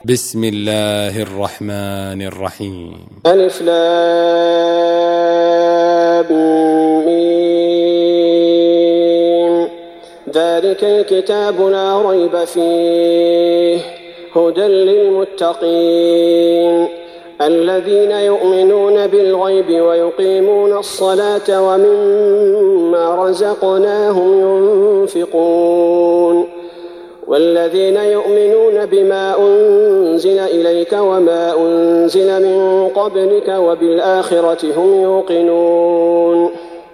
بسم الله الرحمن الرحيم. ألف لام ميم. ذلك الكتاب لا ريب فيه هدى للمتقين الذين يؤمنون بالغيب ويقيمون الصلاة ومما رزقناهم ينفقون والذين يؤمنون بما أنزل إليك وما أنزل من قبلك وبالآخرة هم يوقنون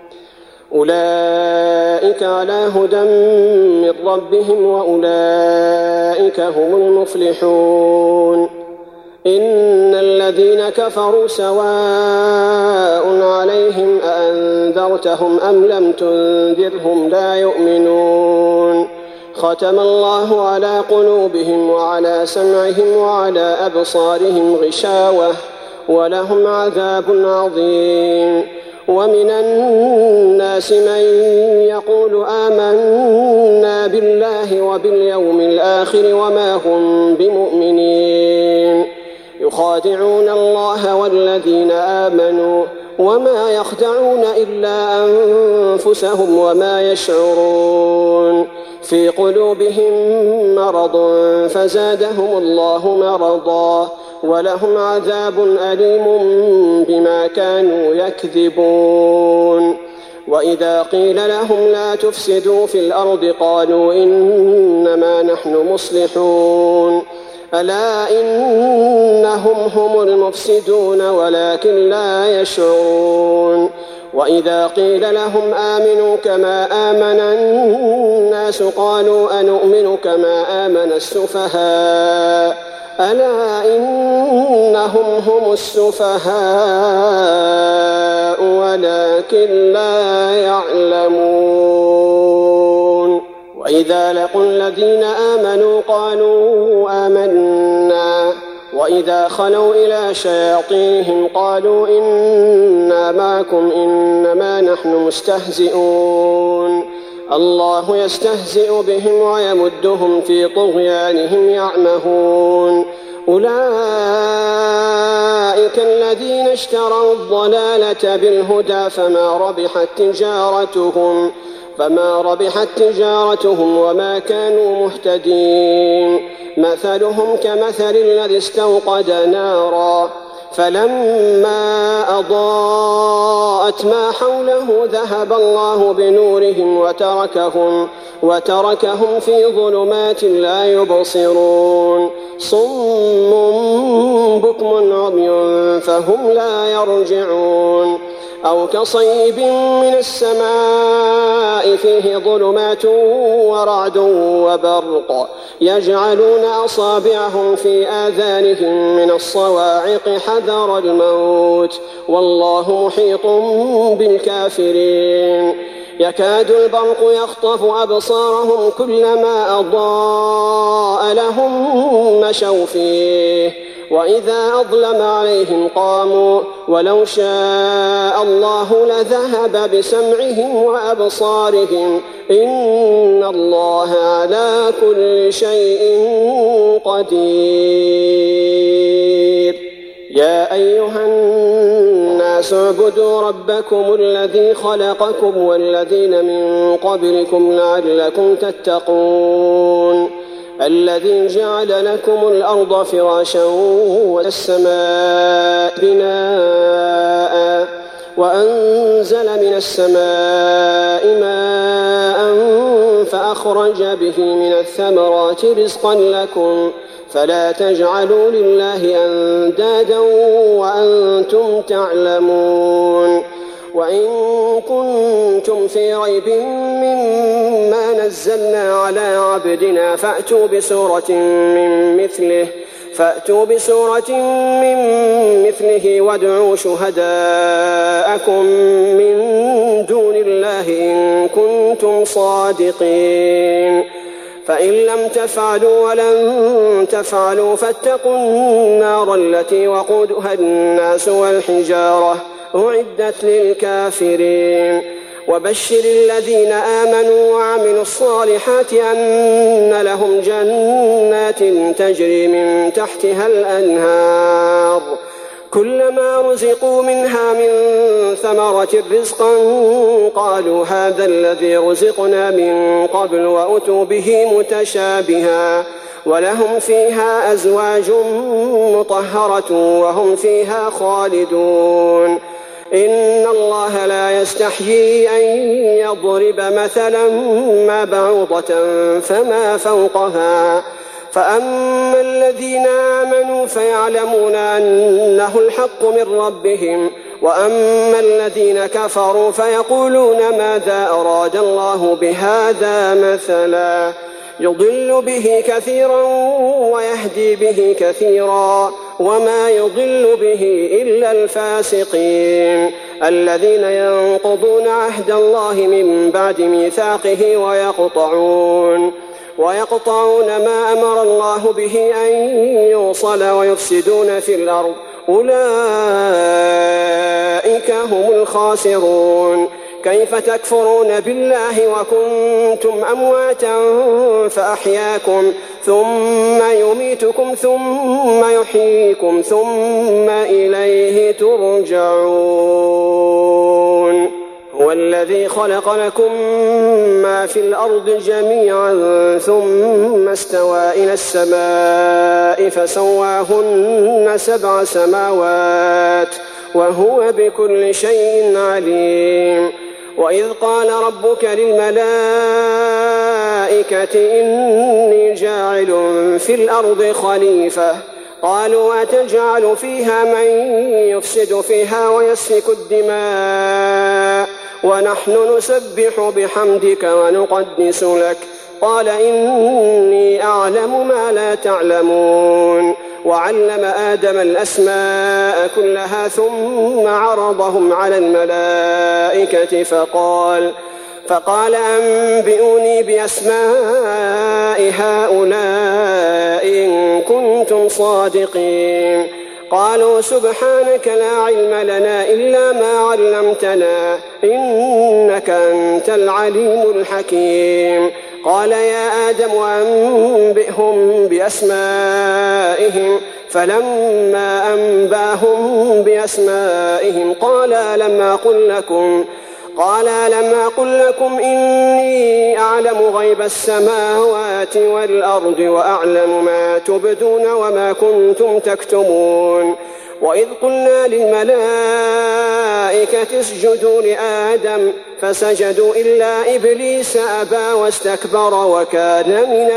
أولئك على هدى من ربهم وأولئك هم المفلحون إن الذين كفروا سواء عليهم أأنذرتهم أم لم تنذرهم لا يؤمنون ختم الله على قلوبهم وعلى سمعهم وعلى أبصارهم غشاوة ولهم عذاب عظيم ومن الناس من يقول آمنا بالله وباليوم الآخر وما هم بمؤمنين يخادعون الله والذين آمنوا وما يخدعون إلا أنفسهم وما يشعرون في قلوبهم مرض فزادهم الله مرضا ولهم عذاب أليم بما كانوا يكذبون وإذا قيل لهم لا تفسدوا في الأرض قالوا إنما نحن مصلحون ألا إنهم هم المفسدون ولكن لا يشعرون وإذا قيل لهم آمنوا كما آمن الناس قالوا أنؤمن كما آمن السفهاء ألا إنهم هم السفهاء ولكن لا يعلمون وإذا لقوا الذين آمنوا قالوا آمنا وإذا خلوا إلى شياطينهم قالوا إنا معكم إنما نحن مستهزئون الله يستهزئ بهم ويمدهم في طغيانهم يعمهون أولئك الذين اشتروا الضلالة بالهدى فما ربحت تجارتهم وما كانوا مهتدين مثلهم كمثل الذي استوقد نارا فلما أضاءت ما حوله ذهب الله بنورهم وتركهم في ظلمات لا يبصرون صم بكم عمي فهم لا يرجعون أو كصيب من السماء فيه ظلمات ورعد وبرق يجعلون أصابعهم في آذانهم من الصواعق حذر الموت والله محيط بالكافرين يكاد البرق يخطف أبصارهم كلما أضاء لهم مشوا فيه وإذا أظلم عليهم قاموا ولو شاء الله لذهب بسمعهم وأبصارهم إن الله على كل شيء قدير يا أيها الناس اعبدوا ربكم الذي خلقكم والذين من قبلكم لعلكم تتقون الذي جعل لكم الأرض فراشا والسماء بناء وأنزل من السماء ماء فأخرج به من الثمرات رزقا لكم فلا تجعلوا لله أندادا وأنتم تعلمون وإن كنتم في ريب مما نزلنا على عبدنا فأتوا بسورة من مثله وادعوا شهداءكم من دون الله إن كنتم صادقين فإن لم تفعلوا ولن تفعلوا فاتقوا النار التي وقودها الناس والحجارة أعدت للكافرين وبشر الذين آمنوا وعملوا الصالحات أن لهم جنات تجري من تحتها الأنهار كلما رزقوا منها من ثمرة رزقا قالوا هذا الذي رزقنا من قبل وأتوا به متشابها ولهم فيها أزواج مطهرة وهم فيها خالدون إن الله لا يستحيي أن يضرب مثلا ما بعوضة فما فوقها فأما الذين آمنوا فيعلمون أنه الحق من ربهم وأما الذين كفروا فيقولون ماذا أراد الله بهذا مثلا يضل به كثيرا ويهدي به كثيرا وما يضل به إلا الفاسقين الذين ينقضون عهد الله من بعد ميثاقه ويقطعون ما أمر الله به أن يوصل ويفسدون في الأرض أولئك هم الخاسرون كيف تكفرون بالله وكنتم أمواتا فأحياكم ثم يميتكم ثم يحييكم ثم إليه ترجعون هو الذي خلق لكم ما في الأرض جميعا ثم استوى إلى السماء فسواهن 7 سماوات وهو بكل شيء عليم وإذ قال ربك للملائكة إني جاعل في الأرض خليفة قالوا أتجعل فيها من يفسد فيها ويسفك الدماء ونحن نسبح بحمدك ونقدس لك قال إني أعلم ما لا تعلمون وعلم آدم الأسماء كلها ثم عرضهم على الملائكة فقال أنبئوني بأسماء هؤلاء إن كنتم صادقين قالوا سبحانك لا علم لنا إلا ما علمتنا إنك أنت العليم الحكيم قال يا آدم أنبئهم بأسمائهم فلما أنباهم بأسمائهم قال لم أقل لكم إني أعلم غيب السماوات والأرض وأعلم ما تبدون وما كنتم تكتمون وإذ قلنا للملائكة اسجدوا لآدم فسجدوا إلا إبليس أبى واستكبر وكان من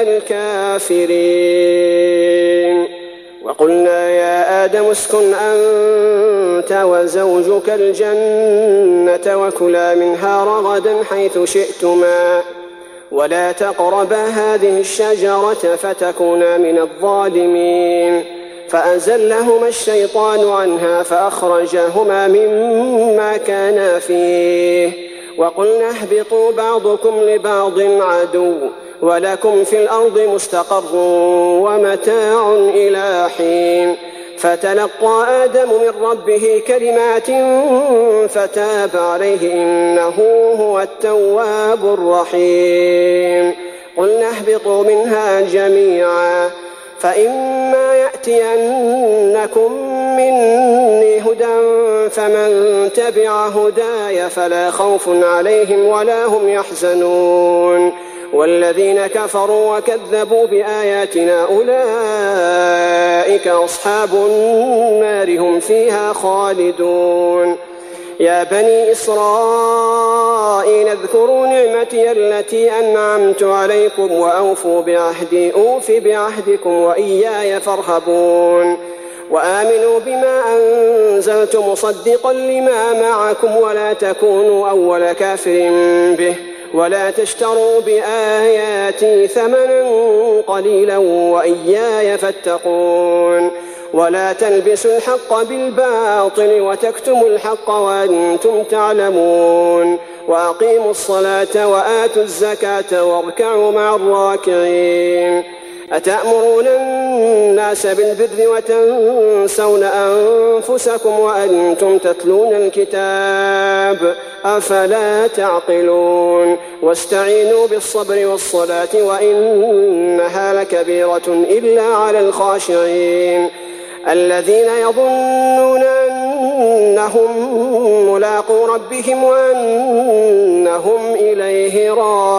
الكافرين وقلنا يا آدم اسكن أنت وزوجك الجنة وكلا منها رغدا حيث شئتما ولا تقربا هذه الشجرة فتكونا من الظالمين فأزلهما الشيطان عنها فأخرجهما مما كانا فيه وقلنا اهبطوا بعضكم لبعض عدو ولكم في الأرض مستقر ومتاع إلى حين فتلقى آدم من ربه كلمات فتاب عليه إنه هو التواب الرحيم قلنا اهبطوا منها جميعا فإما يأتينكم مني هدى فمن تبع هداي فلا خوف عليهم ولا هم يحزنون والذين كفروا وكذبوا بآياتنا أولئك أصحاب النار هم فيها خالدون يا بني إسرائيل اذكروا نعمتي التي أنعمت عليكم وأوفوا بعهدي أوف بعهدكم وإياي فارهبون وآمنوا بما أنزلت مصدقا لما معكم ولا تكونوا أول كافر به ولا تشتروا بآياتي ثمنا قليلا وإياي فاتقون ولا تلبسوا الحق بالباطل وتكتموا الحق وأنتم تعلمون وأقيموا الصلاة وآتوا الزكاة واركعوا مع الراكعين أتأمرون الناس بالبر وتنسون أنفسكم وأنتم تتلون الكتاب أفلا تعقلون واستعينوا بالصبر والصلاة وإنها لكبيرة إلا على الخاشعين الذين يظنون أنهم ملاقو ربهم وأنهم إليه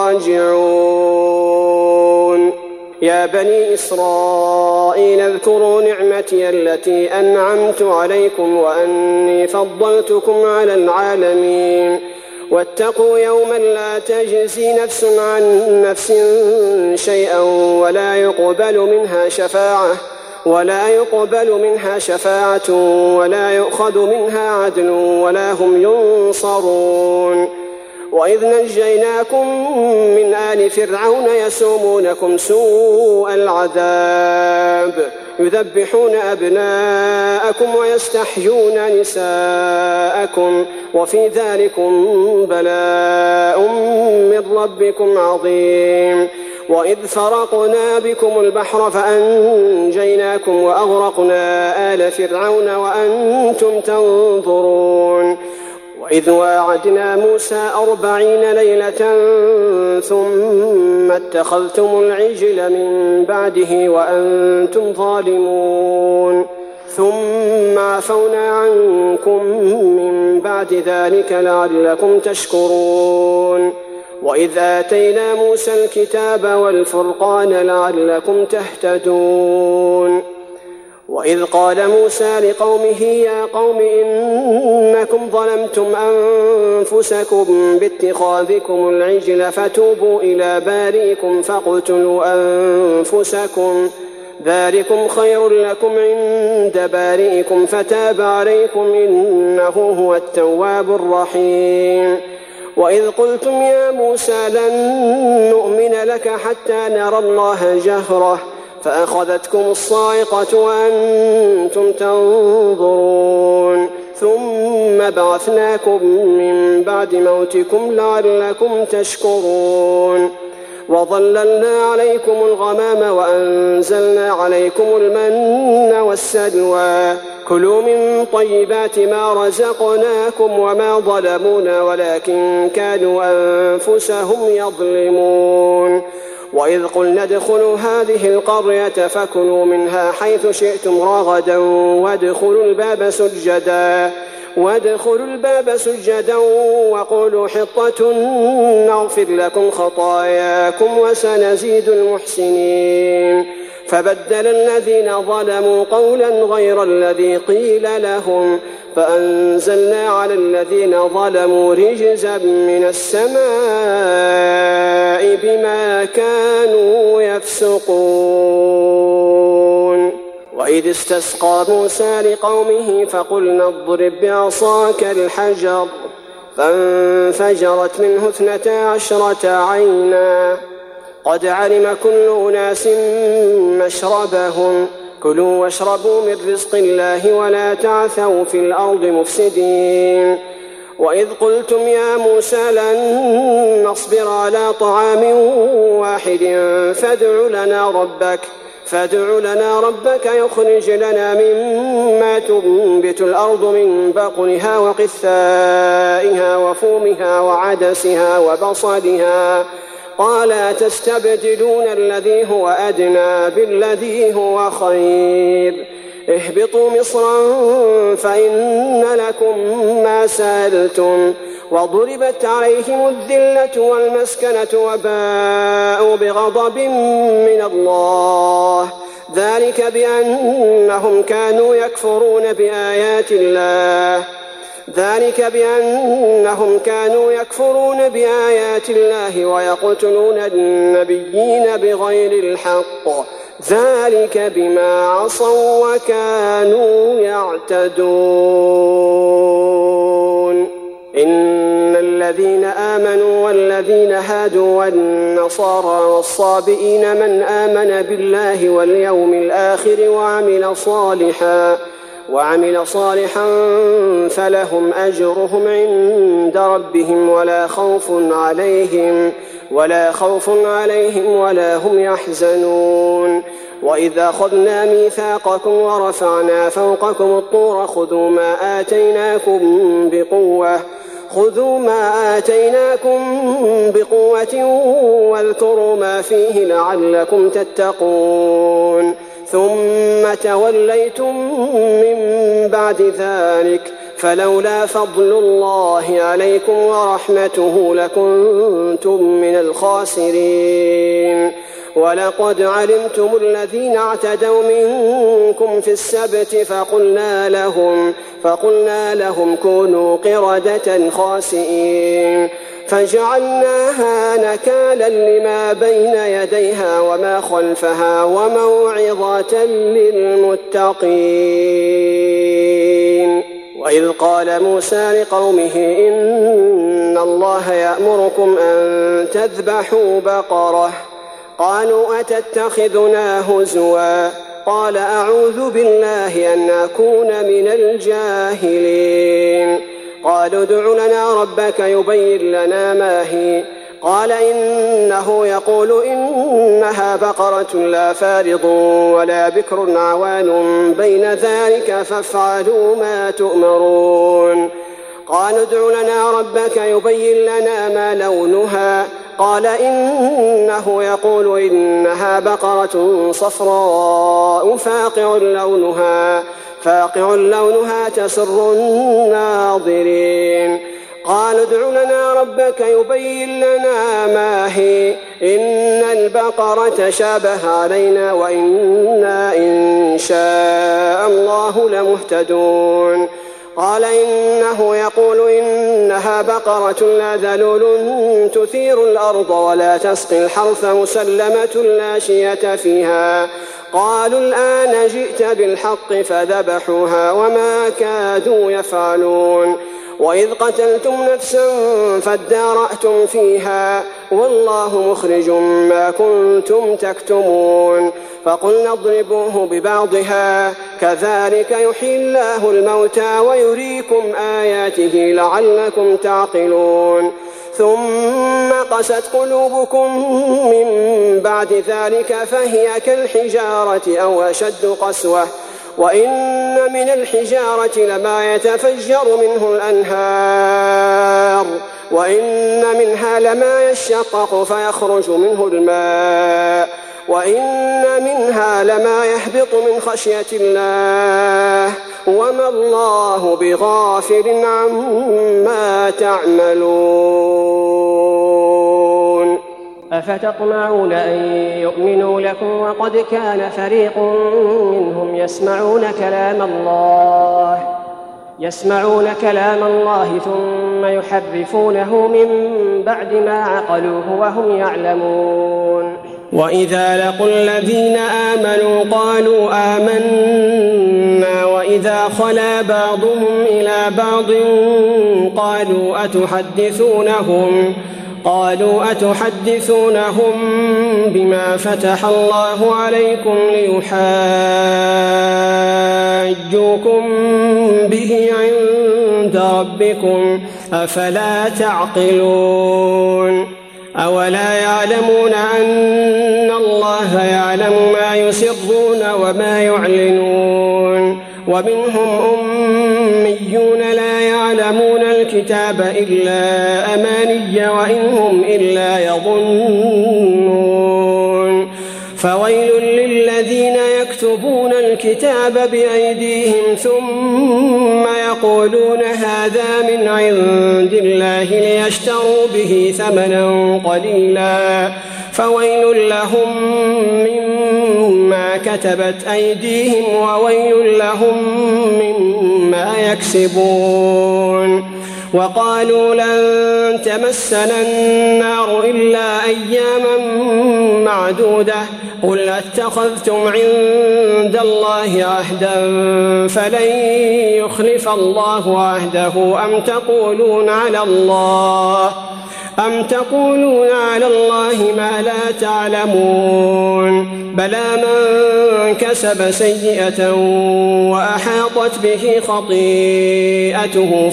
راجعون يا بني إسرائيل اذكروا نعمتي التي أنعمت عليكم وأني فضلتكم على العالمين واتقوا يوما لا تجزي نفس عن نفس شيئا ولا يقبل منها شفاعة ولا يؤخذ منها عدل ولا هم ينصرون وإذ نجيناكم من آل فرعون يسومونكم سوء العذاب يذبحون أبناءكم ويستحيون نساءكم وفي ذلكم بلاء من ربكم عظيم وإذ فرقنا بكم البحر فأنجيناكم وأغرقنا آل فرعون وأنتم تنظرون وإذ واعدنا موسى 40 ليلة ثم اتخذتم العجل من بعده وأنتم ظالمون ثم عفونا عنكم من بعد ذلك لعلكم تشكرون وإذ آتينا موسى الكتاب والفرقان لعلكم تهتدون وإذ قال موسى لقومه يا قوم إنكم ظلمتم أنفسكم باتخاذكم العجل فتوبوا إلى بارئكم فاقتلوا أنفسكم ذلكم خير لكم عند بارئكم فتاب عليكم إنه هو التواب الرحيم وإذ قلتم يا موسى لن نؤمن لك حتى نرى الله جهرة فأخذتكم الصاعقة وأنتم تنظرون ثم بعثناكم من بعد موتكم لعلكم تشكرون وظللنا عليكم الغمام وأنزلنا عليكم المن والسلوى كلوا من طيبات ما رزقناكم وما ظلمونا ولكن كانوا أنفسهم يظلمون وإذ قلنا ادخلوا هذه القرية فكلوا منها حيث شئتم رغدا وادخلوا الباب سجدا وقولوا حطة نغفر لكم خطاياكم وسنزيد المحسنين فبدل الذين ظلموا قولا غير الذي قيل لهم فأنزلنا على الذين ظلموا رجزا من السماء بما كانوا يفسقون وإذ استسقى موسى لقومه فقلنا اضرب بعصاك الحجر فانفجرت منه 12 عينا قد علم كل أناس مشربهم كلوا واشربوا من رزق الله ولا تعثوا في الأرض مفسدين وإذ قلتم يا موسى لن نصبر على طعام واحد فادع لنا ربك يخرج لنا مما تنبت الأرض من بقلها وقثائها وفومها وعدسها وبصلها قال أتستبدلون الذي هو أدنى بالذي هو خير اهبطوا مصرا فإن لكم ما سألتم وضربت عليهم الذلة والمسكنة وباءوا بغضب من الله ذلك بأنهم كانوا يكفرون بآيات الله ويقتلون النبيين بغير الحق ذلك بما عصوا وكانوا يعتدون إن الذين آمنوا والذين هادوا والنصارى والصابئين من آمن بالله واليوم الآخر وعمل صالحا فلهم أجرهم عند ربهم ولا خوف عليهم ولا هم يحزنون. وإذا أخذنا ميثاقكم ورفعنا فوقكم الطور خذوا ما آتيناكم بقوة واذكروا ما فيه لعلكم تتقون. ثم توليتم من بعد ذلك فلولا فضل الله عليكم ورحمته لكنتم من الخاسرين. ولقد علمتم الذين اعتدوا منكم في السبت فقلنا لهم كونوا قردة خاسئين فجعلناها نكالا لما بين يديها وما خلفها وموعظة للمتقين. وإذ قال موسى لقومه إن الله يأمركم أن تذبحوا بقرة قالوا أتتخذنا هزوا قال أعوذ بالله أن أكون من الجاهلين. قالوا ادع لنا ربك يبين لنا ما هي قال إنه يقول إنها بقرة لا فارض ولا بكر عوان بين ذلك فافعلوا ما تؤمرون. قالوا ادع لنا ربك يبين لنا ما لونها قال إنه يقول إنها بقرة صفراء فاقع لونها تسر الناظرين. قالوا ادع لنا ربك يبين لنا ما هي إن البقرة شابه علينا وإنا إن شاء الله لمهتدون. قال إنه يقول إنها بقرة لا ذلول تثير الأرض ولا تسقي الحرث مسلمة لا شية فيها. قالوا الآن جئت بالحق فذبحوها وما كادوا يفعلون. وإذ قتلتم نفسا فادارأتم فيها والله مخرج ما كنتم تكتمون. فقلنا اضربوه ببعضها كذلك يحيي الله الموتى ويريكم آياته لعلكم تعقلون. ثم قست قلوبكم من بعد ذلك فهي كالحجارة أو أشد قسوة وإن من الحجارة لما يتفجر منه الأنهار وإن منها لما يشقق فيخرج منه الماء وإن منها لما يهبط من خشية الله وما الله بغافل عما تعملون. أفتطمعون أن يؤمنوا لكم وقد كان فريق منهم يسمعون كلام الله ثم يحرفونه من بعد ما عقلوه وهم يعلمون. وإذا لقوا الذين آمنوا قالوا آمنا وإذا خلا بعضهم إلى بعض قالوا أتحدثونهم بما فتح الله عليكم ليحاجوكم به عند ربكم أفلا تعقلون. أولا يعلمون أن الله يعلم ما يسرون وما يعلنون. ومنهم أميون لا يعلمون الكتاب إلا أماني وإن هم إلا يظنون. فويل للذين يكتبون الكتاب بأيديهم ثم يقولون هذا من عند الله ليشتروا به ثمنا قليلا فويل لهم مما كتبت أيديهم وويل لهم مما يكسبون. وقالوا لن تمسنا النار إلا أياما معدودة قل اتخذتم عند الله عهدا فلن يخلف الله عهده أم أم تقولون على الله ما لا تعلمون بلى من كسب سيئة وأحاطت به خطيئته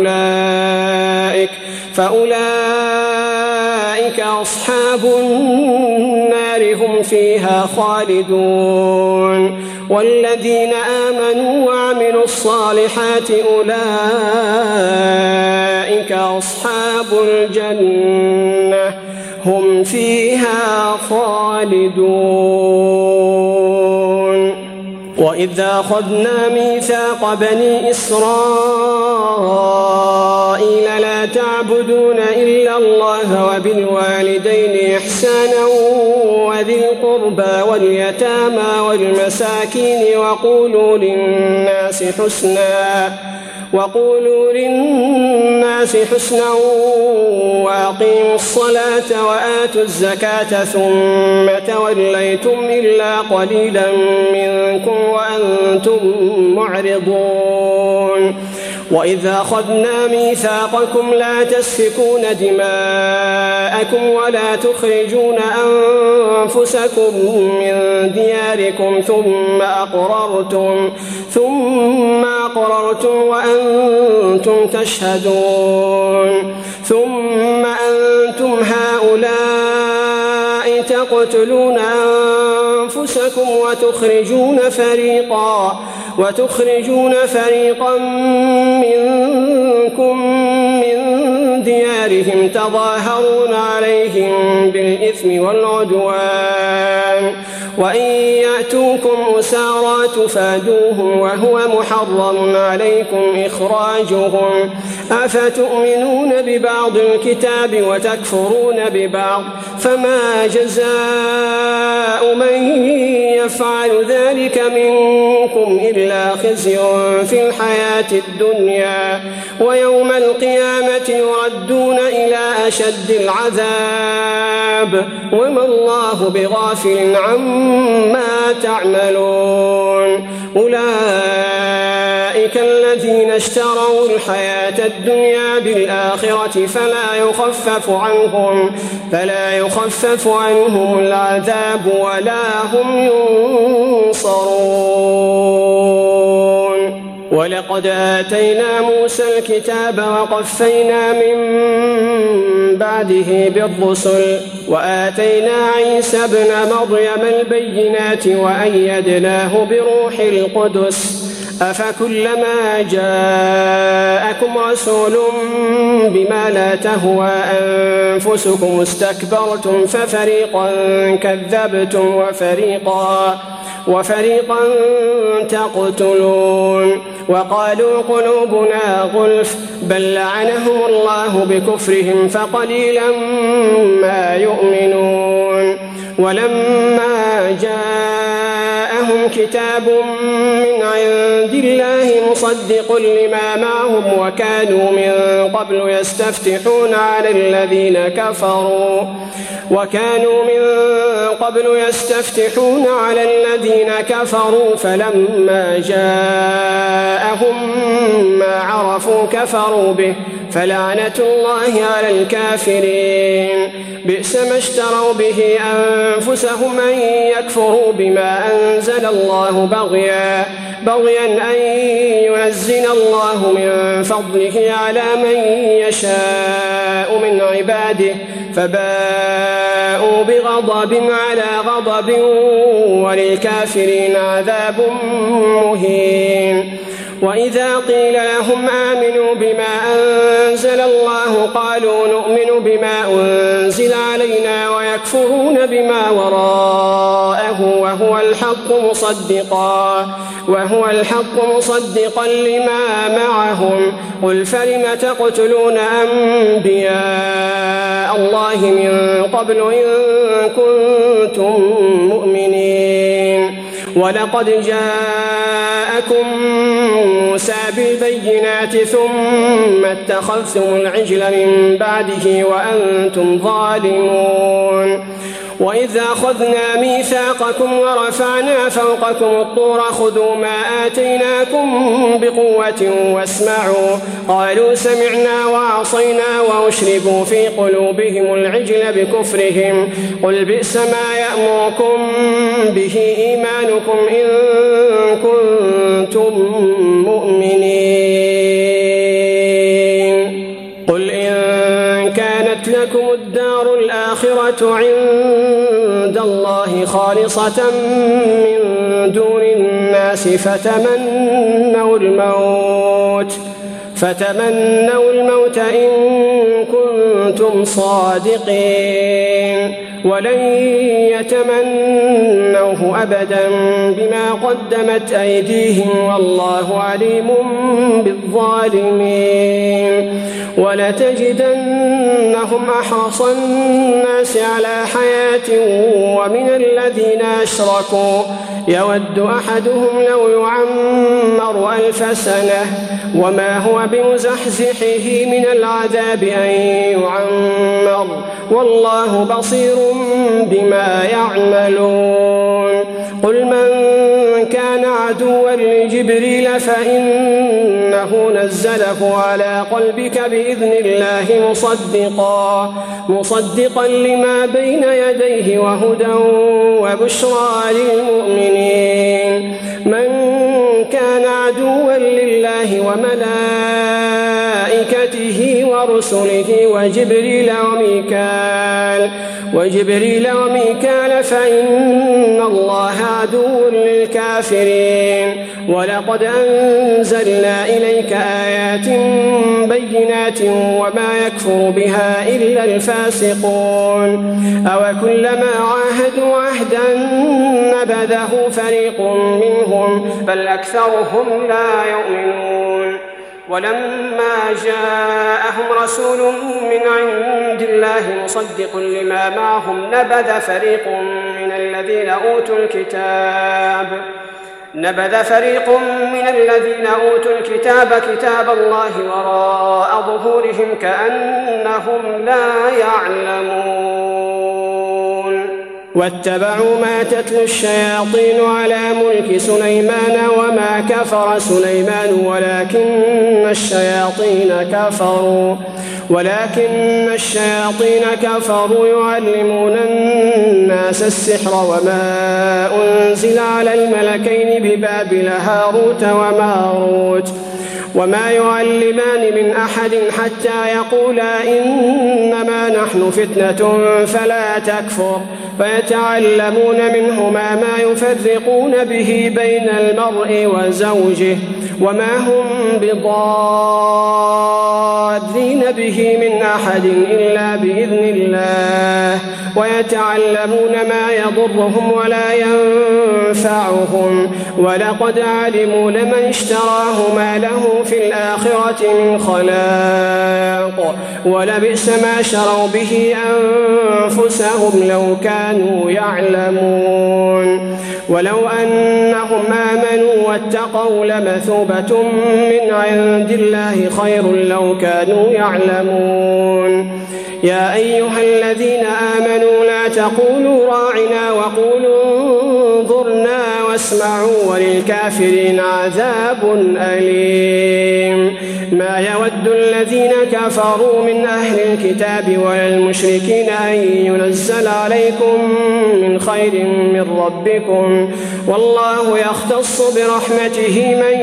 فأولئك أصحاب النار هم فيها خالدون والذين آمنوا وعملوا الصالحات أولئك أصحاب الجنة هم فيها خالدون وإذا أخذنا ميثاق بني إسرائيل لا تعبدون إلا الله وبالوالدين إحسانا وذي القربى واليتامى والمساكين وقولوا للناس حسنا وأقيموا الصلاة وآتوا الزكاة ثم توليتم إلا قليلا منكم وأنتم معرضون وإذا أخذنا ميثاقكم لا تسفكون دماءكم ولا تخرجون أنفسكم من دياركم ثم أقررتم وأنتم تشهدون ثم أنتم هؤلاء تقتلون أنفسكم وتخرجون فريقا منكم من ديارهم تظاهرون عليهم بالإثم والعدوان وإن يأتوكم أسارى تفادوهم وهو محرم عليكم إخراجهم أفتؤمنون ببعض الكتاب وتكفرون ببعض فما جزاء من يفعل ذلك منكم إلا خزي في الحياة الدنيا ويوم القيامة يردون إلى أشد العذاب وما الله بغافل عما تعملون أولئك الذين اشتروا الحياة الدنيا بالآخرة فلا يخفف عنهم العذاب ولا هم ينصرون ولقد آتينا موسى الكتاب وقفينا من بعده بالرسل وآتينا عيسى ابن مريم البينات وأيدناه بروح القدس أفكلما جاءكم رسول بما لا تهوى أنفسكم استكبرتم ففريقا كذبتم وفريقا تقتلون وقالوا قلوبنا غلف بل لعنهم الله بكفرهم فقليلا ما يؤمنون ولما جاءهم كتاب من عند الله مصدق لما معهم وكانوا من قبل يستفتحون على الذين كفروا فلما جاءهم ما عرفوا كفروا به فلعنة الله على الكافرين بئس ما اشتروا به أنفسهم أن يكفروا بما أنزل الله بغيا أن ينزل الله من فضله على من يشاء من عباده فباءوا بغضب على غضب وللكافرين عذاب مهين وإذا قيل لهم آمنوا بما أنزل الله قالوا نؤمن بما أنزل علينا ويكفرون بما وراءه وهو الحق مصدقا لما معهم قل فلم تقتلون أنبياء الله من قبل إن كنتم مؤمنين ولقد جاءكم موسى بالبينات ثم اتخذتم العجل من بعده وأنتم ظالمون وإذا أخذنا ميثاقكم ورفعنا فوقكم الطور خذوا ما آتيناكم بقوة واسمعوا قالوا سمعنا وعصينا وأشربوا في قلوبهم العجل بكفرهم قل بئس ما يأمركم به إيمانكم إن كنتم مؤمنين قل إن كانت لكم الدار الآخرة عند الله خالصة من دون الناس فتمنوا الموت إن كنتم صادقين ولن يتمنوه أبدا بما قدمت أيديهم والله عليم بالظالمين ولتجدنهم أحرص الناس على حياة ومن الذين أشركوا يود أحدهم لو يعمر 1000 سنة وما هو بمزحزحه من العذاب أن يعمر والله بصير بما يعملون قل من كان عدوا لجبريل فإنه نزله على قلبك بإذن الله مصدقا لما بين يديه وهدى وبشرى للمؤمنين من كان عدوا لله وملائكته ورسله وجبريل وميكال فإن الله عدو للكافرين ولقد أنزلنا إليك آيات بينات وما يكفر بها إلا الفاسقون أوكلما عاهدوا عهدا نبذه فريق منهم بل أكثرهم لا يؤمنون ولما جاءهم رسول من عند الله مصدق لما معهم نبذ فريق من الذين أوتوا الكتاب كتاب الله وراء ظهورهم كأنهم لا يعلمون واتبعوا ما تتلو الشياطين على ملك سليمان وما كفر سليمان ولكن الشياطين كفروا يعلمون الناس السحر وما أنزل على الملكين ببابل هاروت وماروت وما يعلمان من أحد حتى يقولا إنما نحن فتنة فلا تكفر فيتعلمون منهما ما يفرقون به بين المرء وزوجه وما هم بضارين به من أحد إلا بإذن الله ويتعلمون ما يضرهم ولا ينفعهم ولقد علموا لمن اشتراه ما له في الآخرة من خلاق ولبئس ما شروا به أنفسهم لو كانوا يعلمون ولو أنهم آمنوا واتقوا لمثوبة من عند الله خير لو كانوا يعلمون يا أيها الذين آمنوا لا تقولوا راعنا وقولوا انظرنا واسمعوا وللكافرين عذاب أليم ما يود الذين كفروا من أهل الكتاب والمشركين أن ينزل عليكم من خير من ربكم والله يختص برحمته من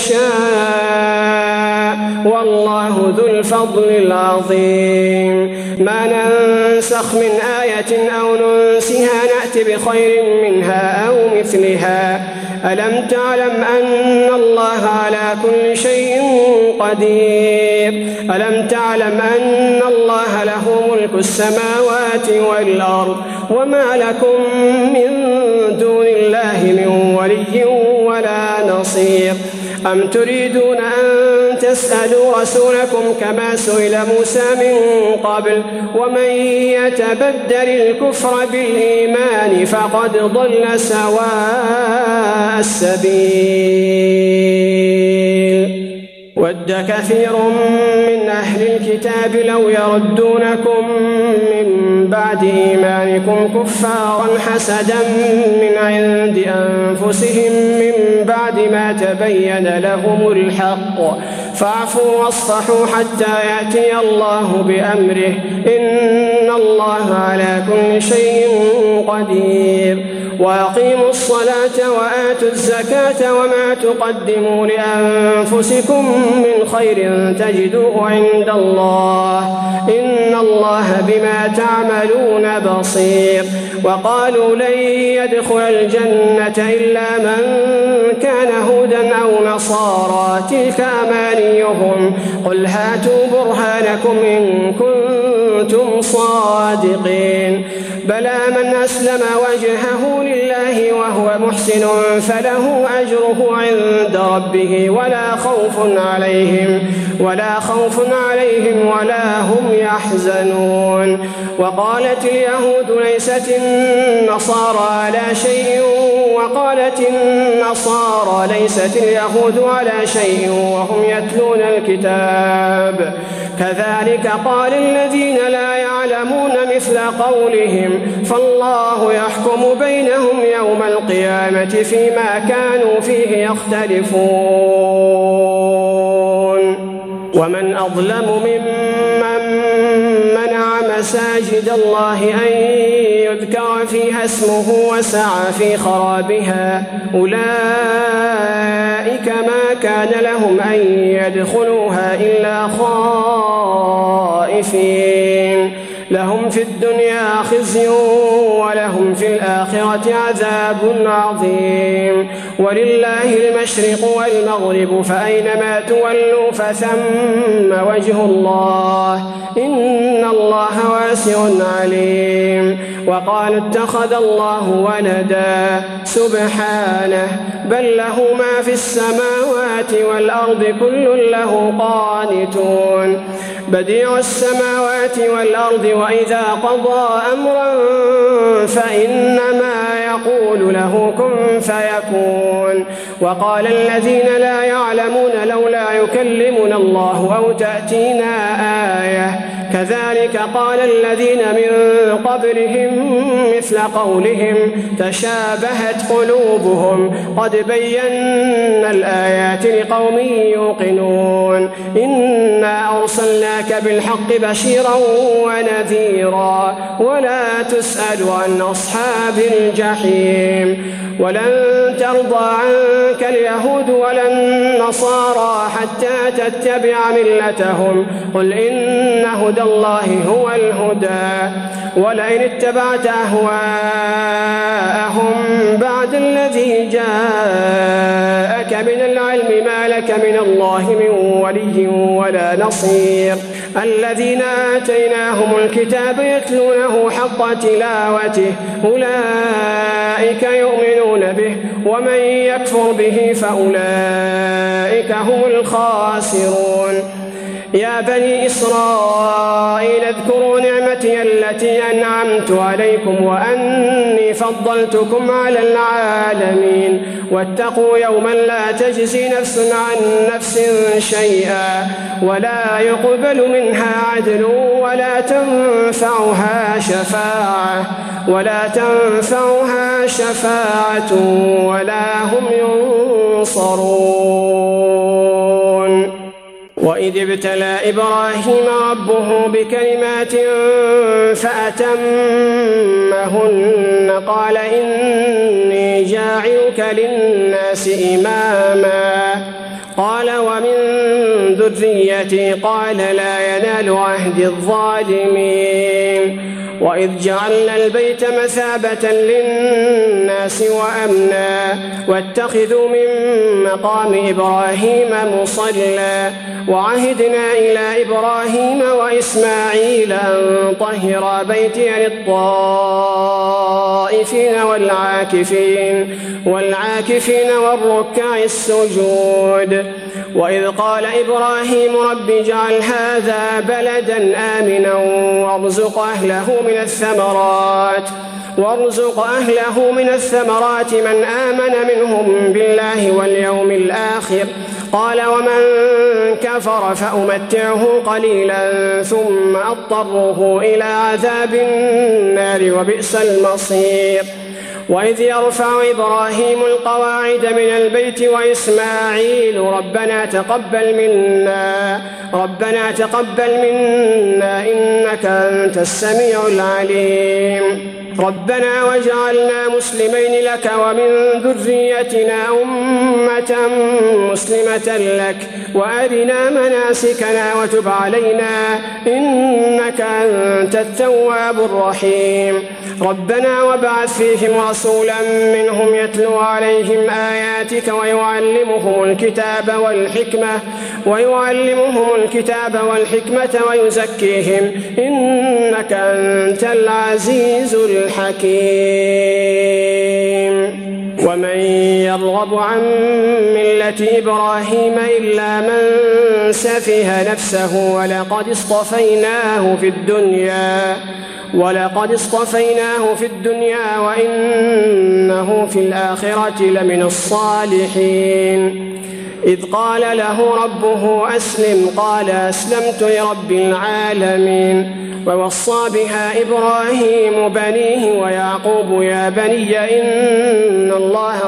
يشاء والله ذو الفضل العظيم ما ننسخ من آية أو ننسها نأت بخير منها أو مثلها ألم تعلم أن الله على كل شيء قدير ألم تعلم أن الله له ملك السماوات والأرض وما لكم من دون الله من ولي ولا نصير أم تريدون أن تسألوا رسولكم كما سئل موسى من قبل ومن يتبدل الكفر بالإيمان فقد ضل سواء السبيل ود كثير من من أهل الكتاب لو يردونكم من بعد إيمانكم كفارا حسدا من عند أنفسهم من بعد ما تبين لهم الحق فاعفوا واصفحوا حتى يأتي الله بأمره إن الله على كل شيء قدير وأقيموا الصلاة وآتوا الزكاة وما تقدموا لأنفسكم من خير تجدوه عند الله إن الله بما تعملون بصير وقالوا لن يدخل الجنة إلا من كان هودا أو نصارى تلك أمانيهم قل هاتوا برهانكم إن كنتم صادقين بلى من أسلم وجهه لله وهو محسن فله أجره عند ربه ولا خوف عليهم ولا هم يحزنون وقالت اليهود ليست النصارى على شيء وقالت النصارى ليست اليهود على شيء وهم يتلون الكتاب كذلك قال الذين لا يعلمون مثل قولهم فالله يحكم بينهم يوم القيامة فيما كانوا فيه يختلفون ومن أظلم ممن منع مساجد الله أن يذكر فيها اسمه وسعى في خرابها أولئك ما كان لهم أن يدخلوها إلا خائفين لهم في الدنيا خزي ولهم في الآخرة عذاب عظيم ولله المشرق والمغرب فأينما تولوا فثم وجه الله إن الله واسع عليم وقالوا اتخذ الله ولدا سبحانه بل له ما في السماوات والأرض كل له قانتون بديع السماوات والأرض وإذا قضى أمرا فإنما يقول له كن فيكون وقال الذين لا يعلمون لولا يكلمنا الله أو تأتينا آية كذلك قال الذين من قبلهم مثل قولهم تشابهت قلوبهم قد بينا الآيات لقوم يوقنون إنا أرسلناك بالحق بشيرا ونذيرا ولا تسأل عن أصحاب الجحيم ولن ترضى عنك اليهود ولا النصارى حتى تتبع ملتهم قل إن هدى الله هو الهدى ولئن اتبعت أهواءهم بعد الذي جاءك من العلم ما لك من الله من ولي ولا نصير الذين آتيناهم الكتاب يتلونه حق تلاوته أولئك يؤمنون به ومن يكفر به فأولئك هم الخاسرون يا بني إسرائيل اذكروا نعمتي التي أنعمت عليكم وأني فضلتكم على العالمين واتقوا يوما لا تجزي نفس عن نفس شيئا ولا يقبل منها عدل ولا تنفعها شفاعة ولا هم ينصرون وإذ ابتلى إبراهيم ربه بكلمات فأتمهن قال إني جاعلك للناس إماما قال ومن ذريتي قال لا ينال عهد الظالمين وإذ جعلنا البيت مثابة للناس وأمنا واتخذوا من مقام إبراهيم مصلى وعهدنا إلى إبراهيم وإسماعيل أن طهر بيتي للطائفين والعاكفين والركع السجود وإذ قال إبراهيم رب اجعل هذا بلدا آمنا وارزق أهله من الثمرات وارزق أهله من الثمرات من آمن منهم بالله واليوم الآخر. قال ومن كفر فأمتعه قليلا ثم أضطره إلى عذاب النار وبئس المصير. وإذ يرفع إبراهيم القواعد من البيت وإسماعيل ربنا تقبل منا إنك أنت السميع العليم. ربنا واجعلنا مسلمين لك ومن ذريتنا أمة مسلمة لك وأرنا مناسكنا وتب علينا إنك أنت التواب الرحيم. ربنا وابعث فيهم رسولا منهم يتلو عليهم آياتك ويعلمهم الكتاب والحكمة ويزكيهم إنك أنت العزيز الحكيم. ومن يرغب عن ملة إبراهيم إلا من سفه نفسه ولقد اصطفيناه في الدنيا وإنه في الآخرة لمن الصالحين. إذ قال له ربه أسلم قال أسلمت لرب العالمين. ووصى بها إبراهيم بنيه ويعقوب يا بني إن الله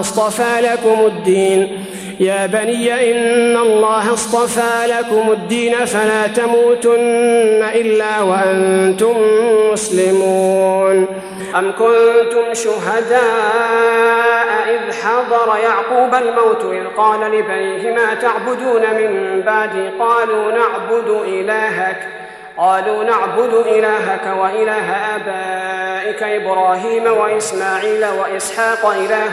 اصطفى لكم الدين فلا تموتن إلا وأنتم مسلمون. أم كنتم شهداء إذ حضر يعقوب الموت إذ قال لبنيه ما تعبدون من بعدي قالوا نعبد إلهك وإله آبائك إبراهيم وإسماعيل وإسحاق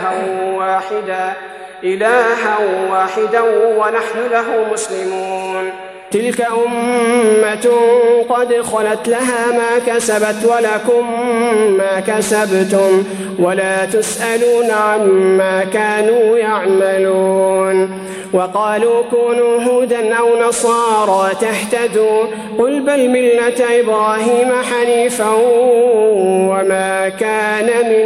إلها واحدا ونحن له مسلمون. تلك أمة قد خلت لها ما كسبت ولكم ما كسبتم ولا تسألون عما كانوا يعملون. وقالوا كونوا هودا أو نصارى تهتدوا قل بل ملة إبراهيم حنيفا وما كان من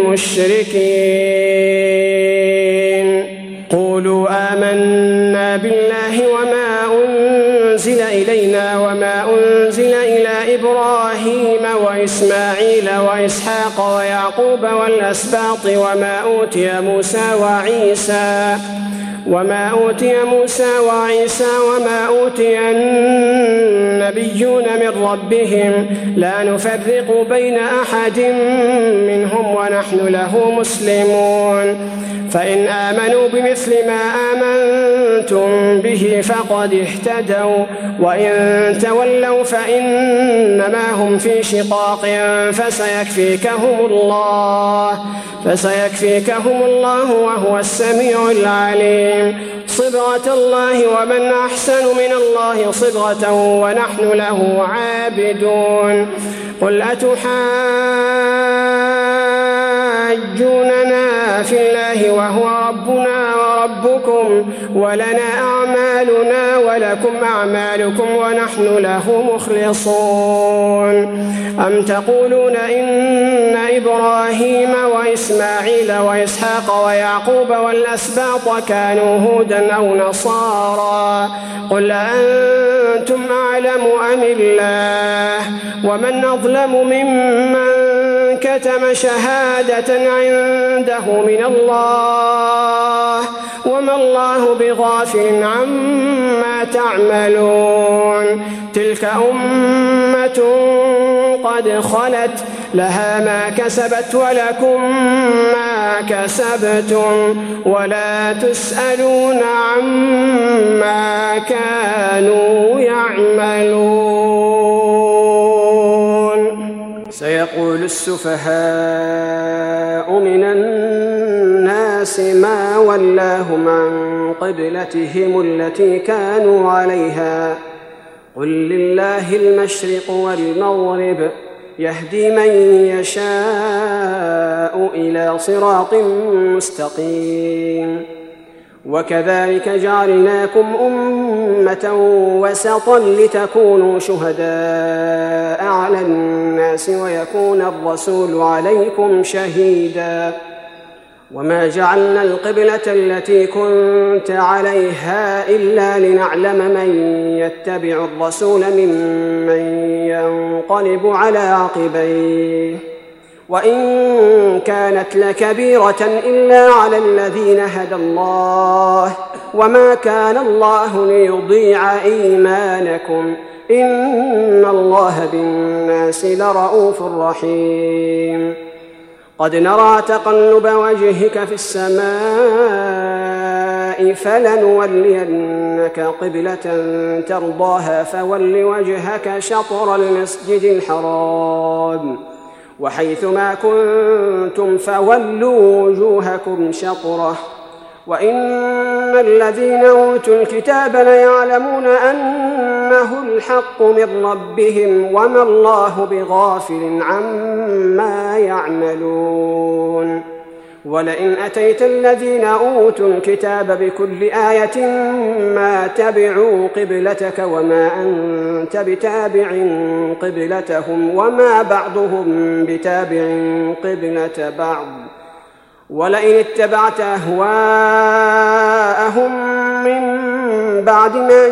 المشركين. قولوا آمنا بالله وما أنزل إلينا وما أنزل إلى إبراهيم وإسماعيل وإسحاق ويعقوب والأسباط وما أوتي موسى وعيسى وما أوتي النبيون من ربهم لا نفرق بين أحد منهم ونحن له مسلمون. فإن آمنوا بمثل ما آمنتم به فقد اهتدوا وإن تولوا فإنما هم في شقاق فسيكفيكهم الله وهو السميع العليم. صبغة الله ومن أحسن من الله صبغة ونحن له عابدون. قل أتحاجوننا في الله وهو ربنا وربكم ولنا أعمالنا ولكم أعمالكم ونحن له مخلصون. أم تقولون إن إبراهيم وإسماعيل وإسحاق ويعقوب والأسباط كانوا هودا أو نصارى قل أنتم أعلم أم الله ومن أظلم ممن كتم شهادة عنده من الله وما الله بغافل عما تعملون. تلك أمة قد خلت لها ما كسبت ولكم ما كسبتم ولا تسألون عما كانوا يعملون. سيقول السفهاء من الناس ما ولاهم عن قبلتهم التي كانوا عليها قل لله المشرق والمغرب يهدي من يشاء إلى صراط مستقيم. وكذلك جعلناكم أمة وسطا لتكونوا شهداء على الناس ويكون الرسول عليكم شهيدا وما جعلنا القبلة التي كنت عليها إلا لنعلم من يتبع الرسول ممن ينقلب على عقبيه وإن كانت لكبيرة إلا على الذين هدى الله وما كان الله ليضيع إيمانكم إن الله بالناس لرءوف رحيم قد نرى تقلب وجهك في السماء فلنولينك قبلة ترضاها فول وجهك شطر المسجد الحرام وحيثما كنتم فولوا وجوهكم شطره وإن الذين أوتوا الكتاب ليعلمون أنه الحق من ربهم وما الله بغافل عما يعملون ولئن أتيت الذين أوتوا الكتاب بكل آية ما تبعوا قبلتك وما أنت بتابع قبلتهم وما بعضهم بتابع قبلة بعض ولئن اتبعت أهواءهم من بعد ما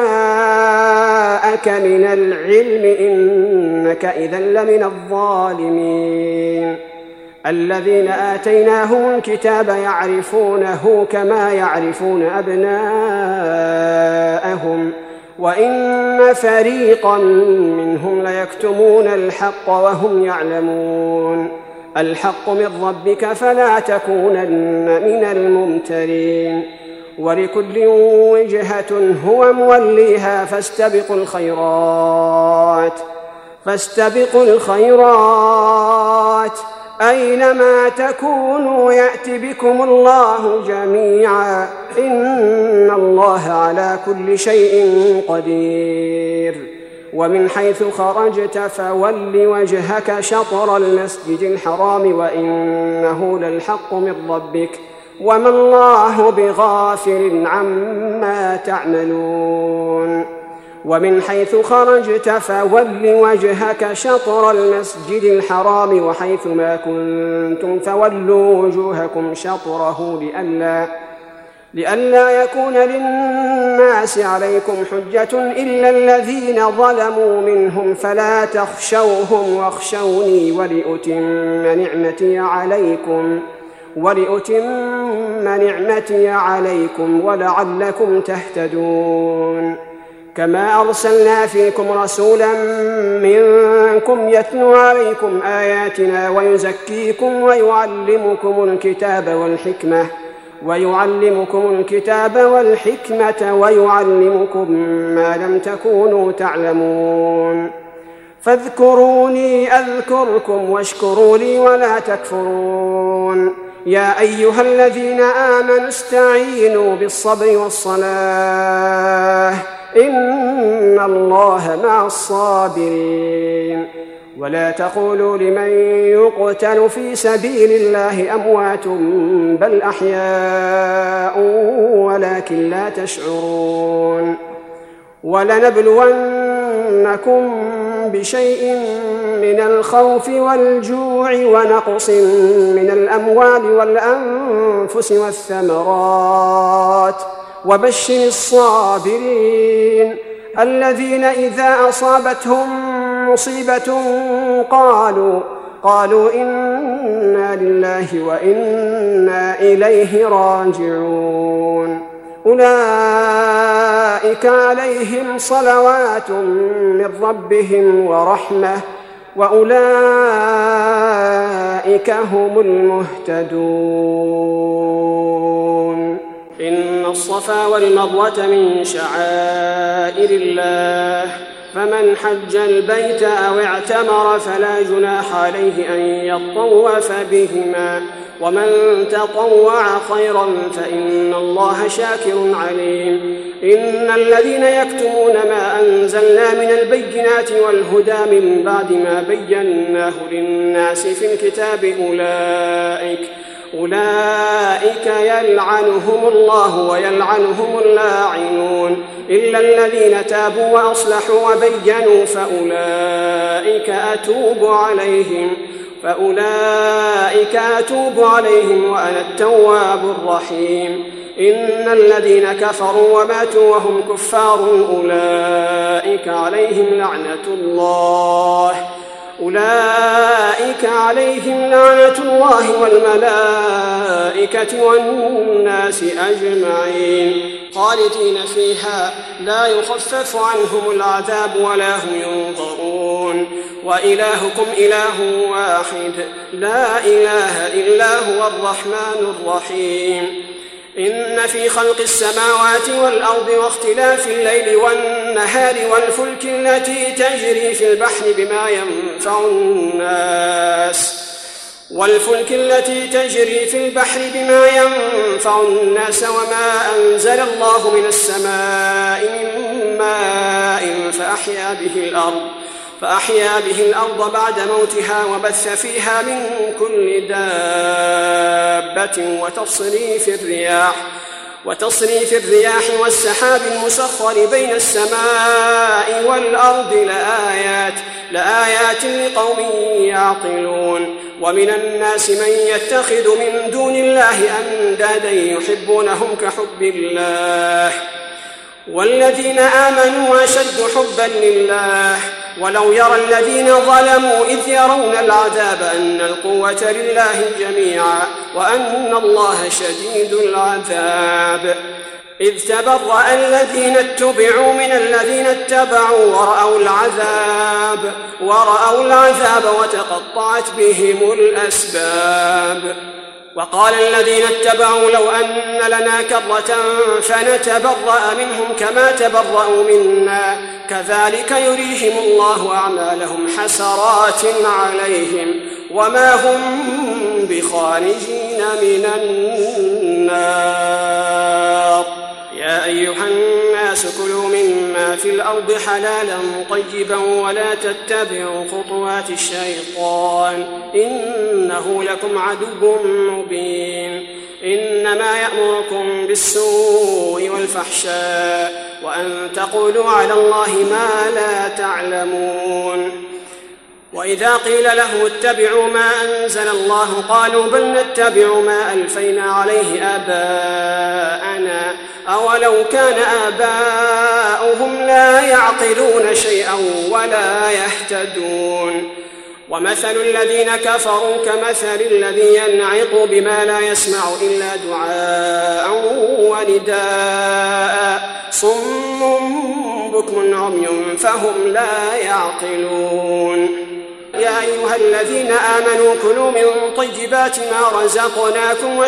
جاءك من العلم إنك إذا لمن الظالمين الذين آتيناهم الكتاب يعرفونه كما يعرفون أبناءهم وإن فريقا منهم ليكتمون الحق وهم يعلمون الحق من ربك فلا تكونن من الممترين ولكل وجهة هو موليها فاستبقوا الخيرات أينما تكونوا يأت بكم الله جميعا إن الله على كل شيء قدير ومن حيث خرجت فول وجهك شطر المسجد الحرام وإنه للحق من ربك وما الله بغافل عما تعملون ومن حيث خرجت فول وجهك شطر المسجد الحرام وحيثما كنتم فولوا وجوهكم شطره لئلا يكون للناس عليكم حجة إلا الذين ظلموا منهم فلا تخشوهم واخشوني ولأتم نعمتي عليكم ولعلكم تهتدون كما أرسلنا فيكم رسولا منكم يتلو عليكم آياتنا ويزكيكم ويعلمكم الكتاب والحكمة ويعلمكم ما لم تكونوا تعلمون فاذكروني أذكركم واشكروا لي ولا تكفرون يا أيها الذين آمنوا استعينوا بالصبر والصلاة إن الله مع الصابرين ولا تقولوا لمن يقتل في سبيل الله أموات بل أحياء ولكن لا تشعرون ولنبلونكم بشيء من الخوف والجوع ونقص من الأموال والأنفس والثمرات وبشر الصابرين الذين إذا أصابتهم مصيبة قالوا إنا لله وإنا إليه راجعون أولئك عليهم صلوات من ربهم ورحمة وأولئك هم المهتدون إن الصفا والمروة من شعائر الله فمن حج البيت أو اعتمر فلا جناح عليه أن يطوف بهما ومن تطوع خيرا فإن الله شاكر عليم إن الذين يكتمون ما أنزلنا من البينات والهدى من بعد ما بيناه للناس في الكتاب أولئك يلعنهم الله ويلعنهم اللاعنون إلا الذين تابوا وأصلحوا وبينوا فأولئك أتوب عليهم وأنا التواب الرحيم إن الذين كفروا وماتوا وهم كفار أولئك عليهم لعنة الله والملائكة والناس أجمعين خالدين فيها لا يخفف عنهم العذاب ولا هم ينظرون وإلهكم إله واحد لا إله إلا هو الرحمن الرحيم إن في خلق السماوات والأرض واختلاف الليل والنهار والفلك التي تجري في البحر بما ينفع الناس وما أنزل الله من السماء من ماء فأحيا به الأرض بعد موتها وبث فيها من كل دابة وتصريف الرياح والسحاب المسخر بين السماء والأرض لآيات لقوم يعقلون ومن الناس من يتخذ من دون الله أندادا يحبونهم كحب الله والذين آمنوا أشد حبا لله ولو يرى الذين ظلموا إذ يرون العذاب أن القوة لله جميعا وأن الله شديد العذاب إذ تبرأ الذين اتبعوا من الذين اتبعوا ورأوا العذاب وتقطعت بهم الأسباب وقال الذين اتبعوا لو أن لنا كرة فنتبرأ منهم كما تبرأوا منا كذلك يريهم الله أعمالهم حسرات عليهم وما هم بخارجين من النار يا أيها الناس كلوا مما في الأرض حلالا طيبا ولا تتبعوا خطوات الشيطان إنه لكم عدو مبين إنما يأمركم بالسوء والفحشاء وأن تقولوا على الله ما لا تعلمون وإذا قيل له اتبعوا ما أنزل الله قالوا بل نتبع ما ألفينا عليه آباءنا أولو كان آباؤهم لا يعقلون شيئا ولا يهتدون ومثل الذين كفروا كمثل الذي ينعق بما لا يسمع إلا دعاء ونداء صم بكم عمي فهم لا يعقلون يا أيها الذين آمنوا كلوا من طيبات ما رزقناكم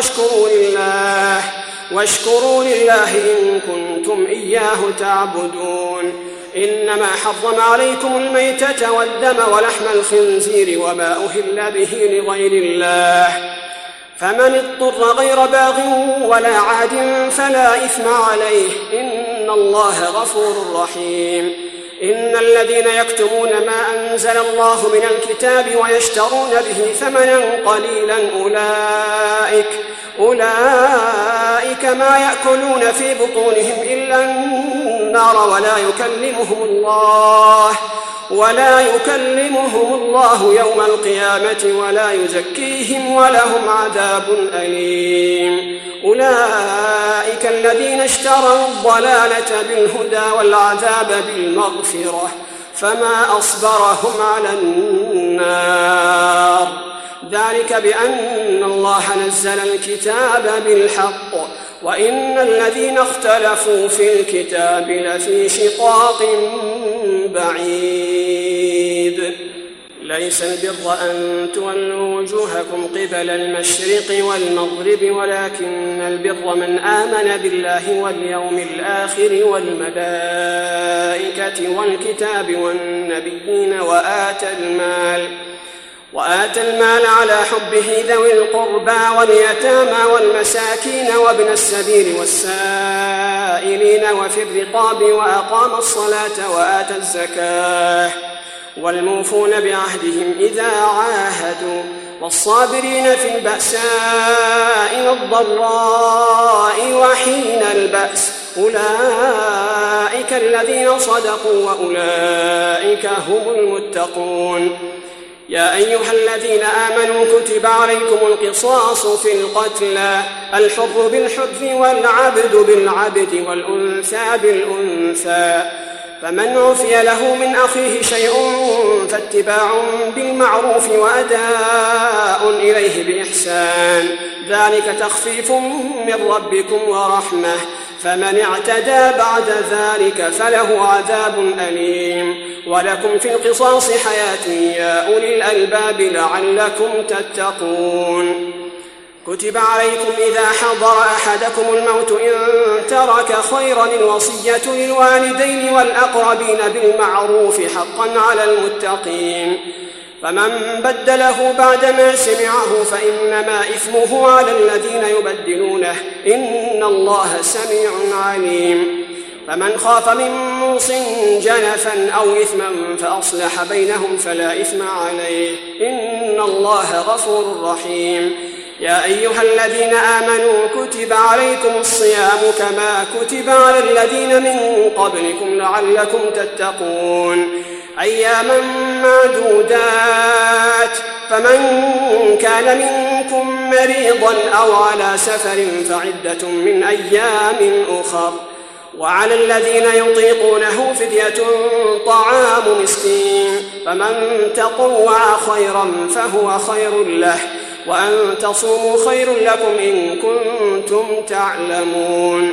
واشكروا لله إن كنتم إياه تعبدون إنما حرم عليكم الميتة والدم ولحم الخنزير وما أهل به لغير الله فمن اضطر غير باغ ولا عاد فلا إثم عليه إن الله غفور رحيم إن الذين يكتمون ما أنزل الله من الكتاب ويشترون به ثمنا قليلا أولئك ما يأكلون في بطونهم إلا النار ولا يكلمهم الله يوم القيامة ولا يزكيهم ولهم عذاب أليم أولئك الذين اشتروا الضلالة بالهدى والعذاب بالمغفرة فما أصبرهم على النار ذلك بأن الله نزل الكتاب بالحق وإن الذين اختلفوا في الكتاب لفي شقاق بعيد ليس البر أن تولوا وجوهكم قبل المشرق والمغرب ولكن البر من آمن بالله واليوم الآخر والملائكة والكتاب والنبيين وآتى المال على حبه ذوي القربى واليتامى والمساكين وابن السبيل والسائلين وفي الرقاب وأقام الصلاة وآتى الزكاة والموفون بعهدهم إذا عاهدوا والصابرين في البأساء والضراء وحين البأس أولئك الذين صدقوا وأولئك هم المتقون. يا أيها الذين آمنوا كتب عليكم القصاص في القتلى الحر بالحر والعبد بالعبد والأنثى بالأنثى فمن عفي له من أخيه شيء فاتباع بالمعروف وأداء إليه بإحسان ذلك تخفيف من ربكم ورحمة فمن اعتدى بعد ذلك فله عذاب أليم ولكم في القصاص حياة يا أولي الألباب لعلكم تتقون. كتب عليكم إذا حضر أحدكم الموت إن ترك خيرا الوصية للوالدين والأقربين بالمعروف حقا على المتقين فمن بدله بعدما سمعه فإنما إثمه على الذين يبدلونه إن الله سميع عليم. فمن خاف من موص جنفا أو إثما فأصلح بينهم فلا إثم عليه إن الله غفور رحيم. يا أيها الذين آمنوا كتب عليكم الصيام كما كتب على الذين من قبلكم لعلكم تتقون أياما معدودات فمن كان منكم مريضا أو على سفر فعدة من أيام أخر وعلى الذين يطيقونه فدية طعام مسكين فمن تطوع خيرا فهو خير له وأن تصوموا خير لكم إن كنتم تعلمون.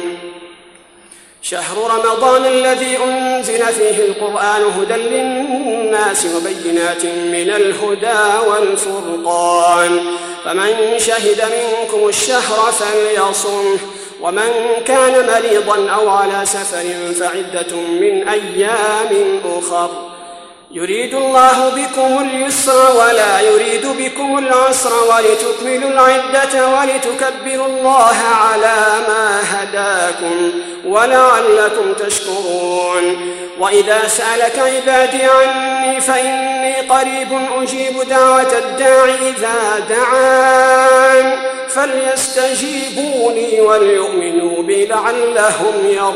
شهر رمضان الذي أنزل فيه القرآن هدى للناس وبينات من الهدى والفرقان فمن شهد منكم الشهر فليصمه ومن كان مريضا أو على سفر فعدة من أيام أخر يريد الله بكم اليسر ولا يريد بكم العسر ولتكملوا العدة ولتكبروا الله على ما هداكم ولعلكم تشكرون. وإذا سألك عبادي عني فإني قريب أجيب دعوة الداع إذا دعان فليستجيبوا لي وليؤمنوا بي لعلهم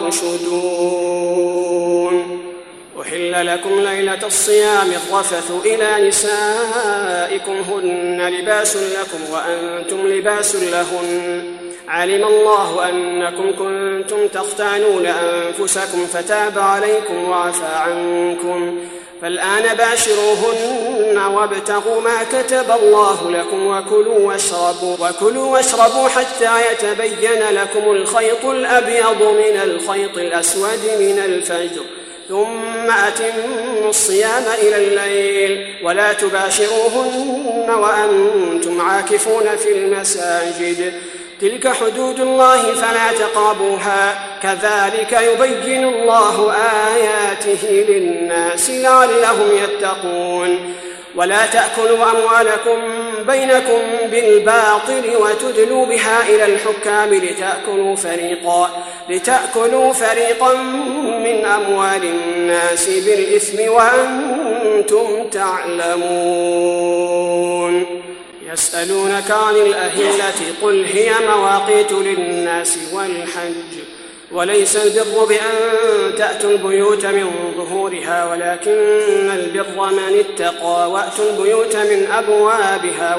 يرشدون. أحل لكم ليلة الصيام الرفث إلى نسائكم هن لباس لكم وأنتم لباس لهن علم الله أنكم كنتم تختانون أنفسكم فتاب عليكم وعفى عنكم فالآن باشروهن وابتغوا ما كتب الله لكم وكلوا واشربوا حتى يتبين لكم الخيط الأبيض من الخيط الأسود من الفجر ثم أتموا الصيام إلى الليل ولا تباشروهن وأنتم عاكفون في المساجد تلك حدود الله فلا تقربوها كذلك يبين الله آياته للناس لعلهم يتقون. ولا تأكلوا أموالكم بينكم بالباطل وتدلوا بها إلى الحكام لتأكلوا فريقا من أموال الناس بالإثم وأنتم تعلمون. يسألونك عن الأهلة قل هي مواقيت للناس والحج وليس البر بأن تأتوا البيوت من ظهورها ولكن البر من اتقى وأتوا البيوت من أبوابها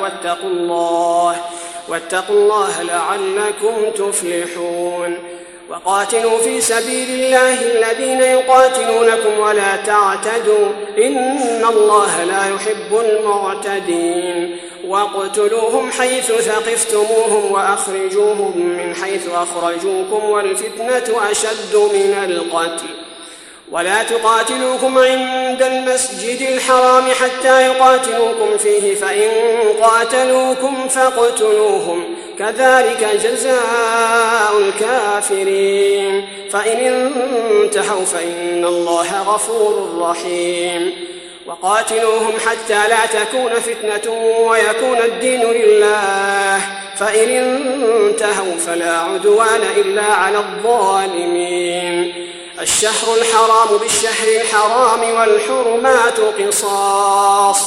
واتقوا الله لعلكم تفلحون. وقاتلوا في سبيل الله الذين يقاتلونكم ولا تعتدوا إن الله لا يحب المعتدين. واقتلوهم حيث ثقفتموهم وأخرجوهم من حيث أخرجوكم والفتنة أشد من القتل ولا تقاتلوهم عند المسجد الحرام حتى يقاتلوكم فيه فإن قاتلوكم فاقتلوهم كذلك جزاء الكافرين فإن انتهوا فإن الله غفور رحيم. وقاتلوهم حتى لا تكون فتنة ويكون الدين لله فإن انتهوا فلا عدوان إلا على الظالمين. الشهر الحرام بالشهر الحرام والحرمات قصاص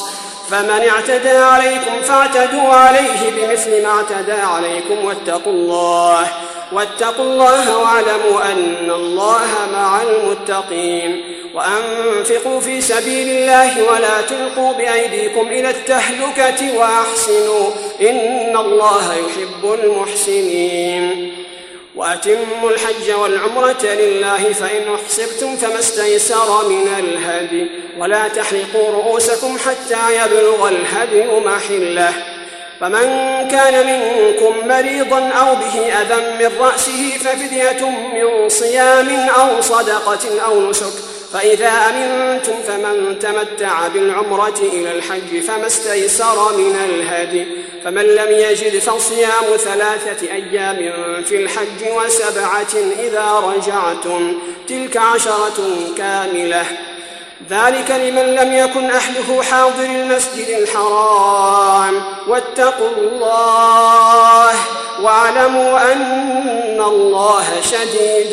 فمن اعتدى عليكم فاعتدوا عليه بمثل ما اعتدى عليكم واتقوا الله واعلموا أن الله مع المتقين. وأنفقوا في سبيل الله ولا تلقوا بأيديكم إلى التهلكة وأحسنوا إن الله يحب المحسنين. وأتموا الحج والعمرة لله فإن أحصرتم فما استيسر من الهدي ولا تحلقوا رؤوسكم حتى يبلغ الهدي محله. فمن كان منكم مريضا أو به أذى من رأسه ففدية من صيام أو صدقة أو نسك. فإذا أمنتم فمن تمتع بالعمرة إلى الحج فما استيسر من الهدي. فمن لم يجد فصيام 3 أيام في الحج و7 إذا رجعتم تلك 10 كاملة. ذلك لمن لم يكن أهله حاضر المسجد الحرام. واتقوا الله واعلموا أن الله شديد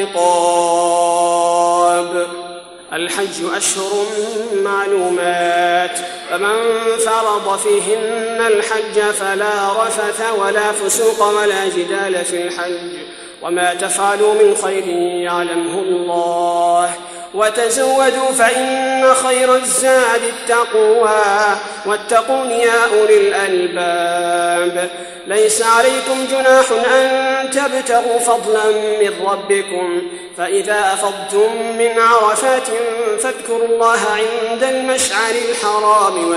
العقاب. الحج أشهر معلومات فمن فرض فيهن الحج فلا رفث ولا فسوق ولا جدال في الحج وما تفعلوا من خير يعلمه الله وتزودوا فإن خير الزاد التقوى واتقون يا أولي الألباب. ليس عليكم جناح أن تبتغوا فضلا من ربكم فإذا أفضتم من عرفات فاذكروا الله عند المشعر الحرام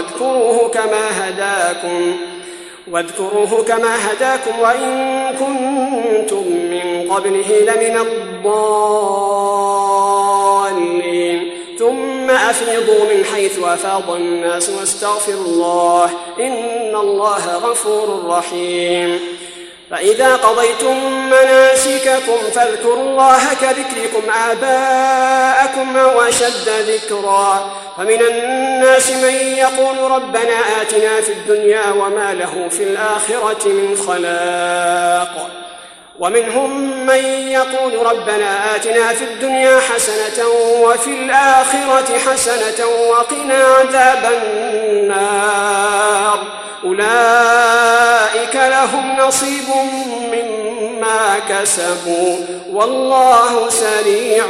واذكروه كما هداكم وإن كنتم من قبله لمن الضالين. ثم أفيضوا من حيث أفاض الناس واستغفروا الله إن الله غفور رحيم. فإذا قضيتم مناسككم فاذكروا الله كذكركم آباءكم أو أشد ذكرا. فمن الناس من يقول ربنا آتنا في الدنيا وما له في الآخرة من خلاق ومنهم من يقول ربنا آتنا في الدنيا حسنة وفي الآخرة حسنة وقنا عذاب النار. أولئك لهم نصيب مما كسبوا والله سريع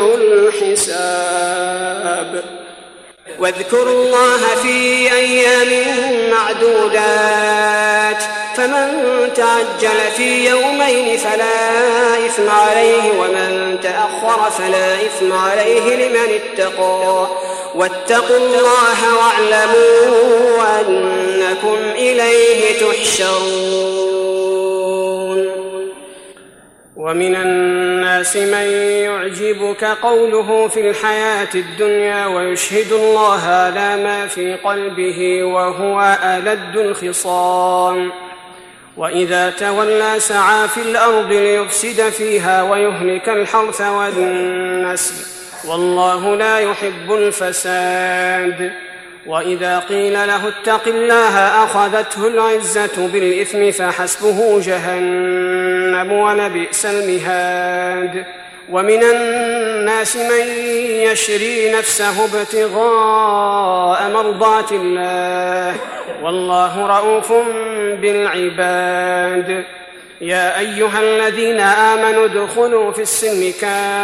الحساب. واذكروا الله في أيام معدودات فمن تعجل في يومين فلا إثم عليه ومن تأخر فلا إثم عليه لمن اتقى. واتقوا الله واعلموا أنكم إليه تحشرون. ومن الناس من يعجبك قوله في الحياة الدنيا ويشهد الله على ما في قلبه وهو ألد الخصام. وإذا تولى سعى في الأرض ليفسد فيها ويهلك الحرث والنسل والله لا يحب الفساد. وإذا قيل له اتق الله أخذته العزة بالإثم فحسبه جهنم ولبئس المهاد. ومن الناس من يشري نفسه ابتغاء مرضات الله والله رؤوف بالعباد. يا أيها الذين آمنوا ادخلوا في السلم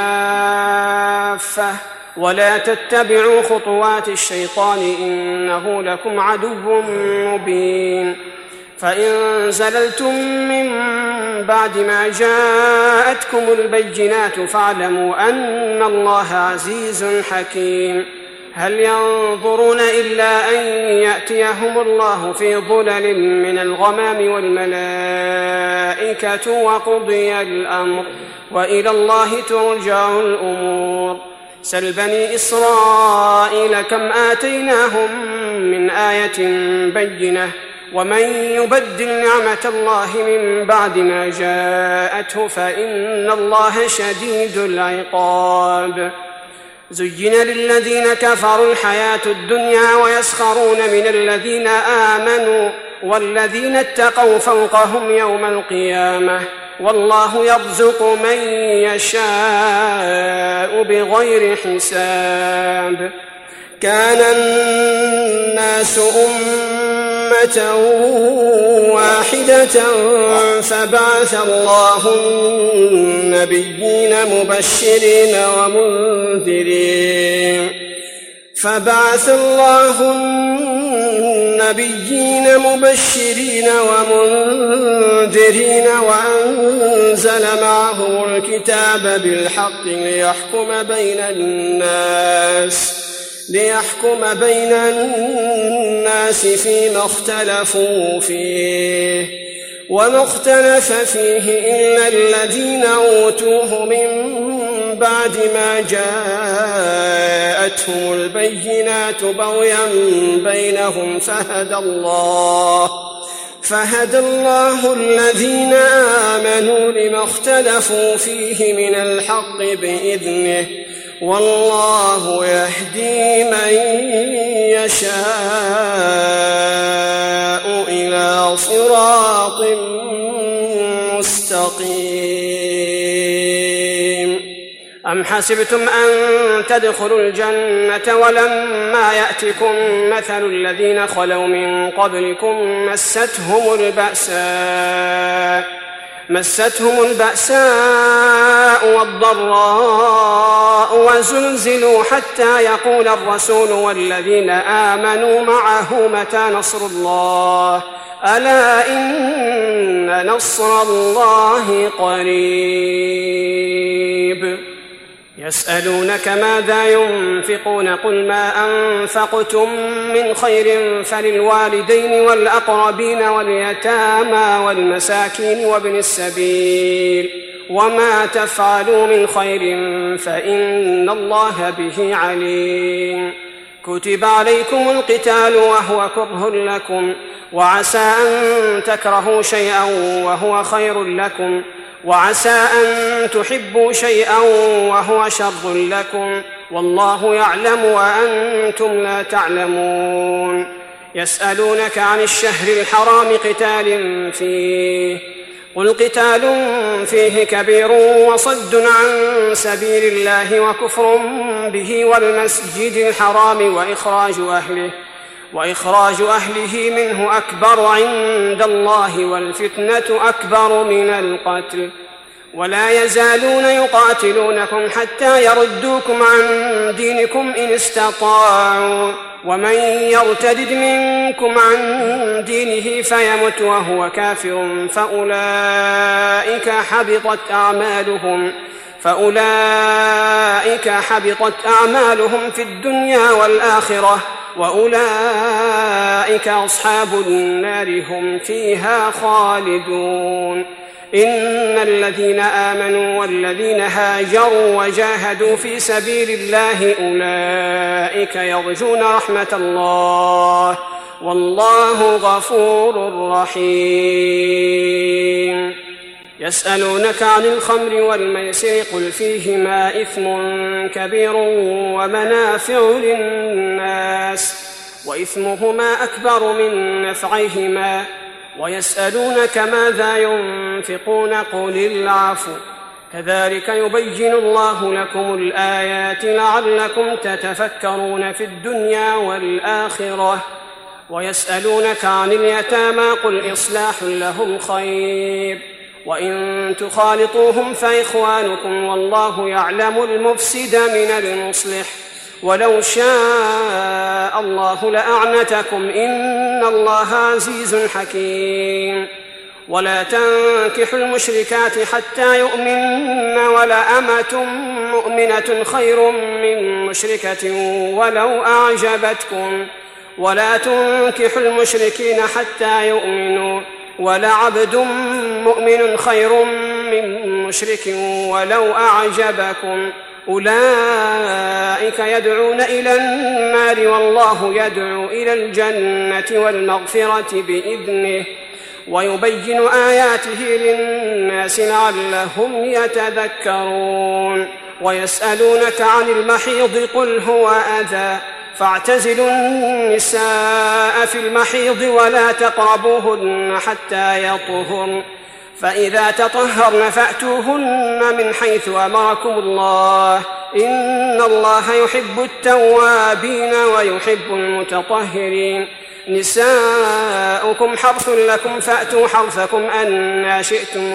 كافة ولا تتبعوا خطوات الشيطان إنه لكم عدو مبين. فإن زللتم من بعد ما جاءتكم البينات فاعلموا أن الله عزيز حكيم. هل ينظرون إلا أن يأتيهم الله في ظلل من الغمام والملائكة وقضي الأمر وإلى الله ترجع الأمور. سل بني إسرائيل كم آتيناهم من آية بينة ومن يبدل نعمة الله من بعد ما جاءته فإن الله شديد العقاب. زين للذين كفروا الحياة الدنيا ويسخرون من الذين آمنوا والذين اتقوا فوقهم يوم القيامة والله يرزق من يشاء بغير حساب. كان الناس أمة واحدة فبعث الله النبيين مبشرين ومنذرين وأنزل معهم الكتاب بالحق ليحكم بين الناس فيما اختلفوا فيه وما اختلف فيه إلا الذين أوتوه من بعد ما جاءتهم البينات بغيا بينهم فهدى الله الذين آمنوا لما اختلفوا فيه من الحق بإذنه والله يهدي من يشاء إلى صراط مستقيم. أم حسبتم أن تدخلوا الجنة ولما يأتكم مثل الذين خلوا من قبلكم مستهم البأساء والضراء وزلزلوا حتى يقول الرسول والذين آمنوا معه متى نصر الله ألا إن نصر الله قريب. يسألونك ماذا ينفقون قل ما أنفقتم من خير فللوالدين والأقربين واليتامى والمساكين وابن السبيل وما تفعلوا من خير فإن الله به عليم. كتب عليكم القتال وهو كره لكم وعسى أن تكرهوا شيئا وهو خير لكم وعسى أن تحبوا شيئا وهو شر لكم والله يعلم وأنتم لا تعلمون. يسألونك عن الشهر الحرام قتال فيه قل قتال فيه كبير وصد عن سبيل الله وكفر به والمسجد الحرام وإخراج أهله منه أكبر عند الله والفتنة أكبر من القتل ولا يزالون يقاتلونكم حتى يردوكم عن دينكم إن استطاعوا ومن يرتد منكم عن دينه فيمت وهو كافر فأولئك حبطت أعمالهم في الدنيا والآخرة وأولئك أصحاب النار هم فيها خالدون. إن الذين آمنوا والذين هاجروا وجاهدوا في سبيل الله أولئك يرجون رحمة الله والله غفور رحيم. يسألونك عن الخمر والميسر قل فيهما إثم كبير ومنافع للناس وإثمهما أكبر من نفعهما ويسألونك ماذا ينفقون قل العفو كذلك يبين الله لكم الآيات لعلكم تتفكرون في الدنيا والآخرة. ويسألونك عن اليتامى قل إصلاح لهم خير وإن تخالطوهم فإخوانكم والله يعلم المفسد من المصلح ولو شاء الله لأعنتكم إن الله عزيز حكيم. ولا تنكحوا المشركات حتى يؤمن ولأمة مؤمنة خير من مشركة ولو أعجبتكم ولا تنكحوا المشركين حتى يؤمنوا ولعبد مؤمن خير من مشرك ولو أعجبكم أولئك يدعون إلى النار والله يدعو إلى الجنة والمغفرة بإذنه ويبين آياته للناس لعلهم يتذكرون. ويسألونك عن المحيض قل هو أذى فاعتزلوا النساء في المحيض ولا تقربوهن حتى يطهرن فإذا تطهرن فأتوهن من حيث أمركم الله إن الله يحب التوابين ويحب المتطهرين. نساؤكم حرث لكم فأتوا حرثكم أنى شئتم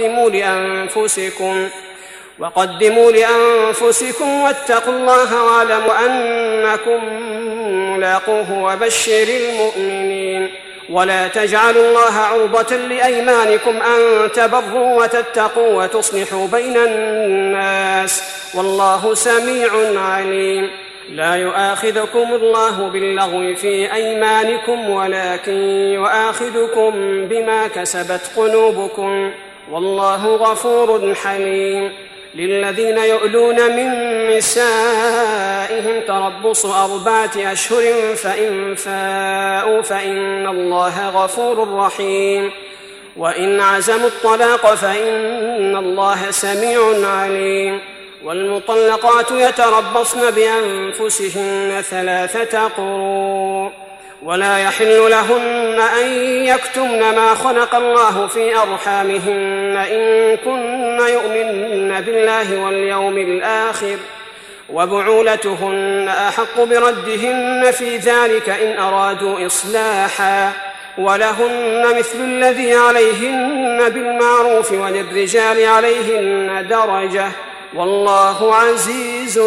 وقدموا لأنفسكم واتقوا الله واعلموا أنكم ملاقوه وبشر المؤمنين. ولا تجعلوا الله عرضة لأيمانكم أن تبروا وتتقوا وتصلحوا بين الناس والله سميع عليم. لا يؤاخذكم الله باللغو في أيمانكم ولكن يؤاخذكم بما كسبت قلوبكم والله غفور حليم. للذين يؤلون من نسائهم تربص 4 أشهر فإن فاءوا فإن الله غفور رحيم. وإن عزموا الطلاق فإن الله سميع عليم. والمطلقات يتربصن بأنفسهن 3 قروء ولا يحل لهن أن يكتمن ما خلق الله في أرحامهن إن كن يؤمن بالله واليوم الآخر وبعولتهن أحق بردهن في ذلك إن أرادوا إصلاحا ولهن مثل الذي عليهن بالمعروف وللرجال عليهن درجة والله عزيز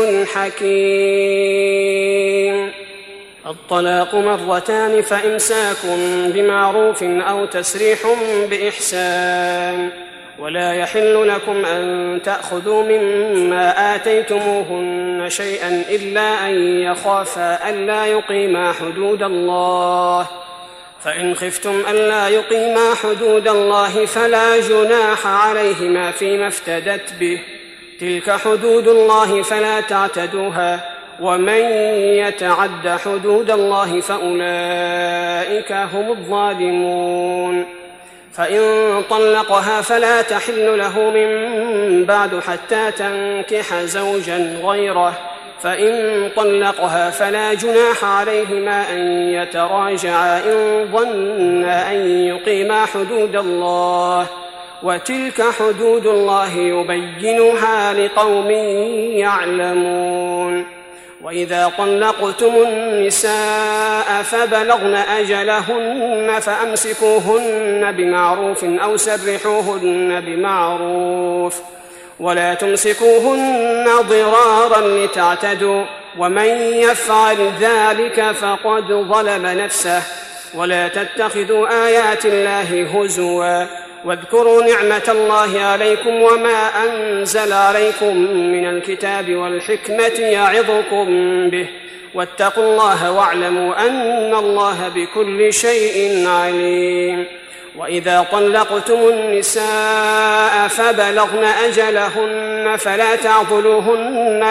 حكيم. الطلاق 2 فإمساك بمعروف أو تسريح بإحسان. ولا يحل لكم أن تأخذوا مما آتيتموهن شيئا إلا أن يخافا ألا يقيما حدود الله. فإن خفتم ألا يقيما حدود الله فلا جناح عليهما فيما افتدت به. تلك حدود الله فلا تعتدوها ومن يتعد حدود الله فأولئك هم الظالمون. فإن طلقها فلا تحل له من بعد حتى تنكح زوجا غيره. فإن طلقها فلا جناح عليهما أن يتراجعا إن ظنا أن يقيما حدود الله وتلك حدود الله يبينها لقوم يعلمون. وإذا طلقتم النساء فبلغن أجلهن فأمسكوهن بمعروف أو سرحوهن بمعروف ولا تمسكوهن ضرارا لتعتدوا ومن يفعل ذلك فقد ظلم نفسه. ولا تتخذوا آيات الله هزوا واذكروا نعمة الله عليكم وما أنزل عليكم من الكتاب والحكمة يعظكم به واتقوا الله واعلموا أن الله بكل شيء عليم. وإذا طلقتم النساء فبلغن أجلهن فلا تعضلوهن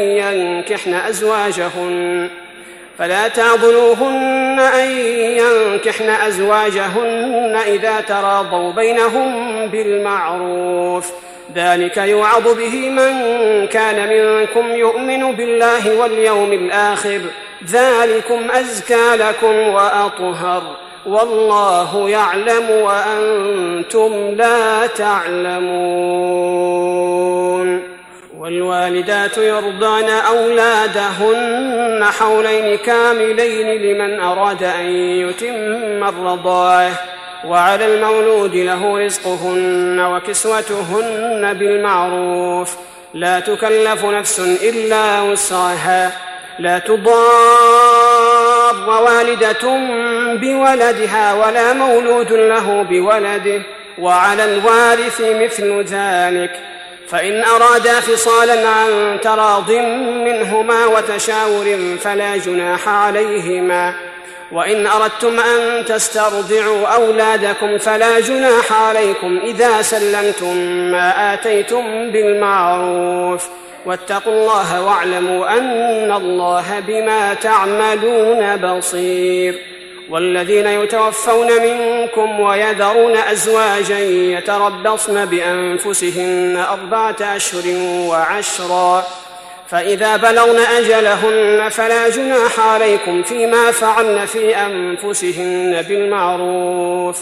أن ينكحن أزواجهن إذا تراضوا بينهم بالمعروف. ذلك يوعظ به من كان منكم يؤمن بالله واليوم الآخر ذلكم أزكى لكم وأطهر والله يعلم وأنتم لا تعلمون. والوالدات يرضعن أولادهن حولين كاملين لمن أراد أن يتم الرضاعة وعلى المولود له رزقهن وكسوتهن بالمعروف. لا تكلف نفس إلا وسعها. لا تضار والدة بولدها ولا مولود له بولده وعلى الوارث مثل ذلك. فإن أرادا فصالا عن تراض منهما وتشاور فلا جناح عليهما. وإن أردتم أن تسترضعوا أولادكم فلا جناح عليكم إذا سلمتم ما آتيتم بالمعروف واتقوا الله واعلموا أن الله بما تعملون بصير. والذين يتوفون منكم ويذرون أزواجا يتربصن بأنفسهن 4 أشهر و10 فإذا بلغن أجلهن فلا جناح عليكم فيما فعلن في أنفسهن بالمعروف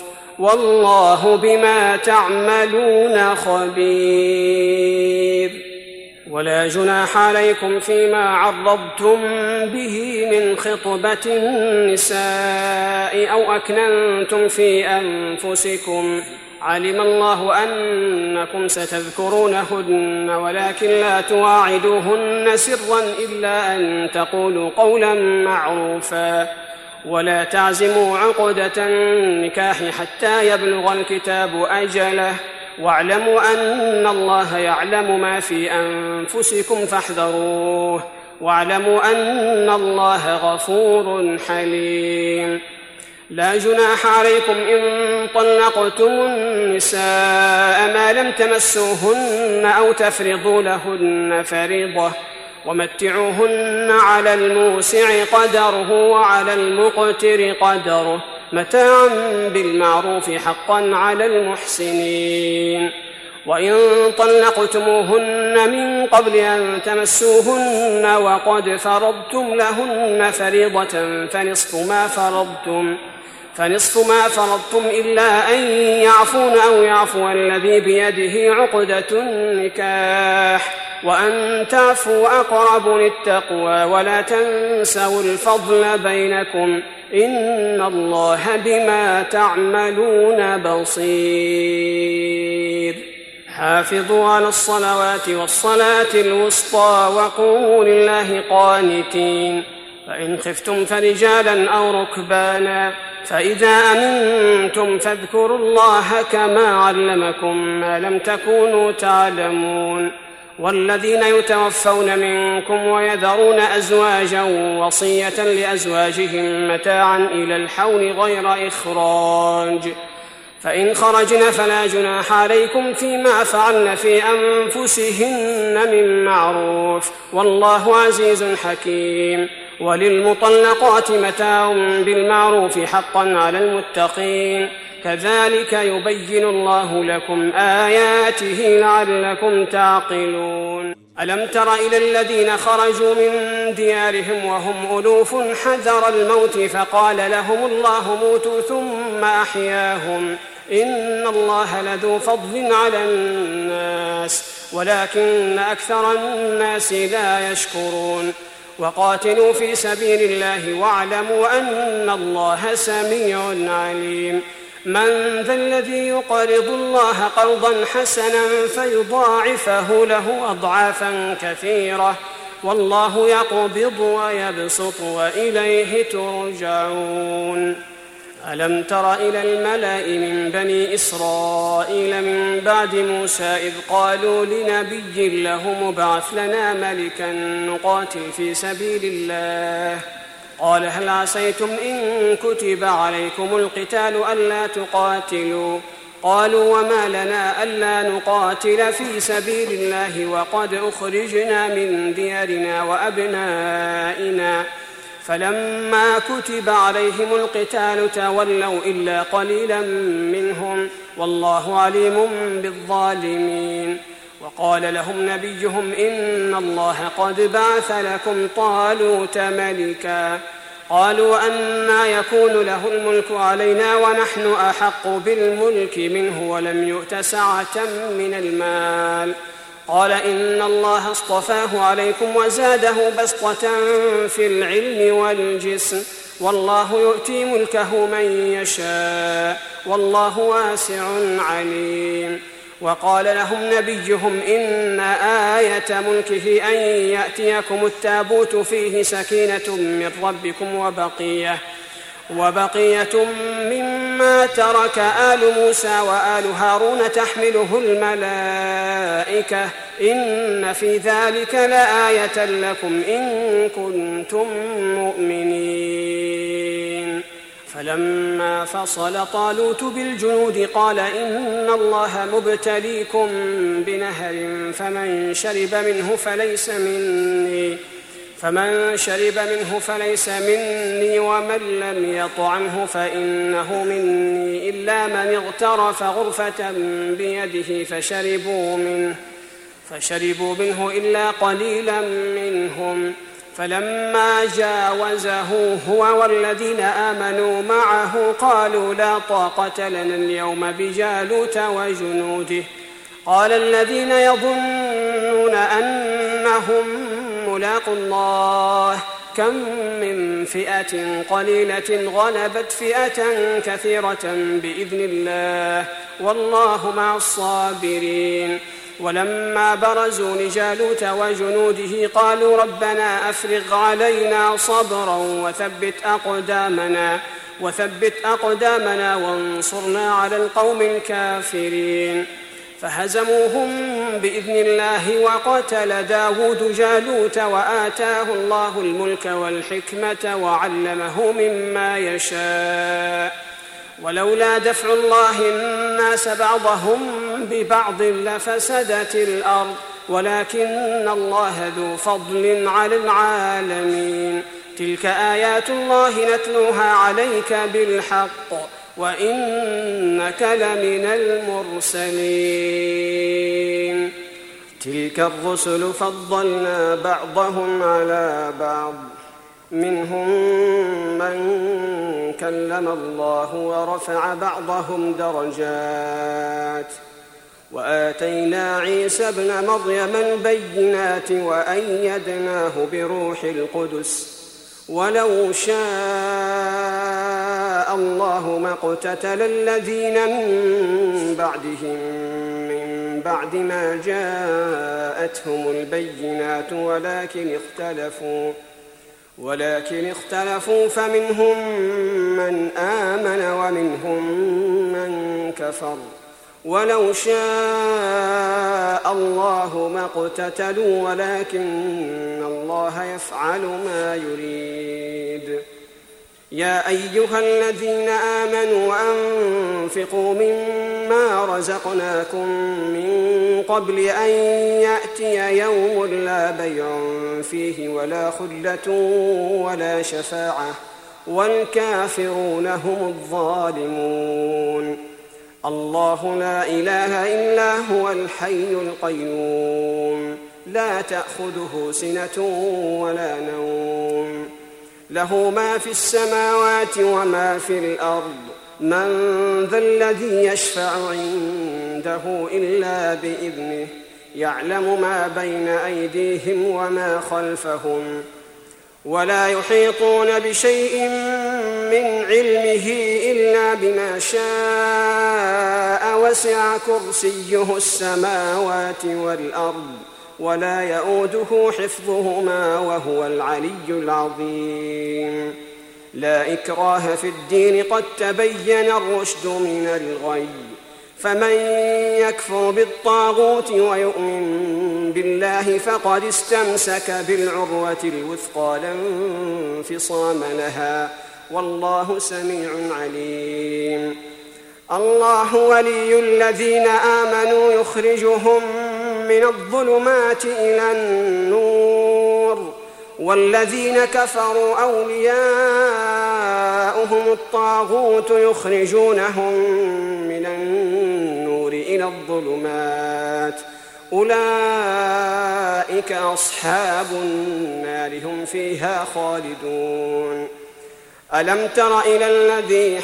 والله بما تعملون خبير. ولا جناح عليكم فيما عرضتم به من خطبة النساء أو أكننتم في أنفسكم علم الله أنكم ستذكرونهن ولكن لا تواعدوهن سرا إلا أن تقولوا قولا معروفا ولا تعزموا عقدة النكاح حتى يبلغ الكتاب أجله واعلموا أن الله يعلم ما في أنفسكم فاحذروه واعلموا أن الله غفور حليم. لا جناح عليكم إن طلقتم النساء ما لم تمسوهن أو تفرضوا لهن فريضة ومتعوهن على الموسع قدره وعلى المقتر قدره متاعا بالمعروف حقا على المحسنين. وإن طلقتموهن من قبل أن تمسوهن وقد فرضتم لهن فريضة فنصف ما فرضتم إلا أن يعفون أو يعفو الذي بيده عقدة النكاح وأن تعفوا أقرب للتقوى ولا تنسوا الفضل بينكم إن الله بما تعملون بصير. حافظوا على الصلوات والصلاة الوسطى وقوموا لله قانتين. فإن خفتم فرجالا أو ركبانا فإذا أمنتم فاذكروا الله كما علمكم ما لم تكونوا تعلمون. والذين يتوفون منكم ويذرون أزواجا وصية لأزواجهم متاعا إلى الحول غير إخراج فإن خرجن فلا جناح عليكم فيما فعلن في أنفسهن من معروف والله عزيز حكيم. وللمطلقات متاع بالمعروف حقا على المتقين كذلك يبين الله لكم آياته لعلكم تعقلون. ألم تر إلى الذين خرجوا من ديارهم وهم ألوف حذر الموت فقال لهم الله موتوا ثم أحياهم إن الله لذو فضل على الناس ولكن أكثر الناس لا يشكرون. وقاتلوا في سبيل الله واعلموا أن الله سميع عليم. من ذا الذي يقرض الله قرضا حسنا فيضاعفه له أضعافا كثيرة والله يقبض ويبسط وإليه ترجعون. ألم تر إلى الملأ من بني إسرائيل من بعد موسى إذ قالوا لنبي له مبعث لنا ملكا نقاتل في سبيل الله قال هل عسيتم إن كتب عليكم القتال ألا تقاتلوا قالوا وما لنا ألا نقاتل في سبيل الله وقد أخرجنا من ديارنا وأبنائنا فلما كتب عليهم القتال تولوا إلا قليلا منهم والله عليم بالظالمين. وقال لهم نبيهم إن الله قد بعث لكم طالوت ملكا قالوا أنى يكون له الملك علينا ونحن أحق بالملك منه ولم يؤت سعة من المال قال إن الله اصطفاه عليكم وزاده بسطة في العلم والجسم والله يؤتي ملكه من يشاء والله واسع عليم. وقال لهم نبيهم إن آية ملكه أن يأتيكم التابوت فيه سكينة من ربكم وبقية مما ترك آل موسى وآل هارون تحمله الملائكة إن في ذلك لآية لكم إن كنتم مؤمنين. فلما فصل طالوت بالجنود قال إن الله مبتليكم بنهر فمن شرب منه فليس مني ومن لم يطعمه فإنه مني إلا من اغترف غرفة بيده فشربوا منه إلا قليلا منهم فلما جاوزه هو والذين آمنوا معه قالوا لا طاقة لنا اليوم بجالوت وجنوده قال الذين يظنون أن أنهم ملاقو الله. كم من فئة قليلة غلبت فئة كثيرة بإذن الله والله مع الصابرين. ولما برزوا لجالوت وجنوده قالوا ربنا أفرغ علينا صبرا وثبت أقدامنا وانصرنا على القوم الكافرين. فهزموهم بإذن الله وقتل داود جالوت وآتاه الله الملك والحكمة وعلمه مما يشاء. ولولا دفع الله الناس بعضهم ببعض لفسدت الأرض ولكن الله ذو فضل على العالمين. تلك آيات الله نتلوها عليك بالحق وإنك لمن المرسلين. تلك الرسل فضلنا بعضهم على بعض منهم من كلم الله ورفع بعضهم درجات وآتينا عيسى ابن مريم البينات وأيدناه بروح القدس. ولو شاء الله ما اقتتل الذين من بعدهم من بعد ما جاءتهم البينات ولكن اختلفوا فمنهم من آمن ومنهم من كفر. ولو شاء الله ما اقتتلوا ولكن الله يفعل ما يريد. يا أيها الذين آمنوا أنفقوا مما رزقناكم من قبل أن يأتي يوم لا بيع فيه ولا خلة ولا شفاعة والكافرون هم الظالمون. الله لا إله إلا هو الحي القيوم لا تأخذه سنة ولا نوم له ما في السماوات وما في الأرض. من ذا الذي يشفع عنده إلا بإذنه يعلم ما بين أيديهم وما خلفهم ولا يحيطون بشيء من علمه إلا بما شاء وسع كرسيه السماوات والأرض ولا يؤوده حفظهما وهو العلي العظيم. لا إكراه في الدين قد تبين الرشد من الغي. فمن يكفر بالطاغوت ويؤمن بالله فقد استمسك بالعروة الوثقى لا انفصام لها والله سميع عليم. الله ولي الذين آمنوا يخرجهم من الظلمات إلى النور والذين كفروا أولياؤهم الطاغوت يخرجونهم من النور إلى الظلمات أولئك أصحاب النار هم فيها خالدون. ألم تر إلى الذي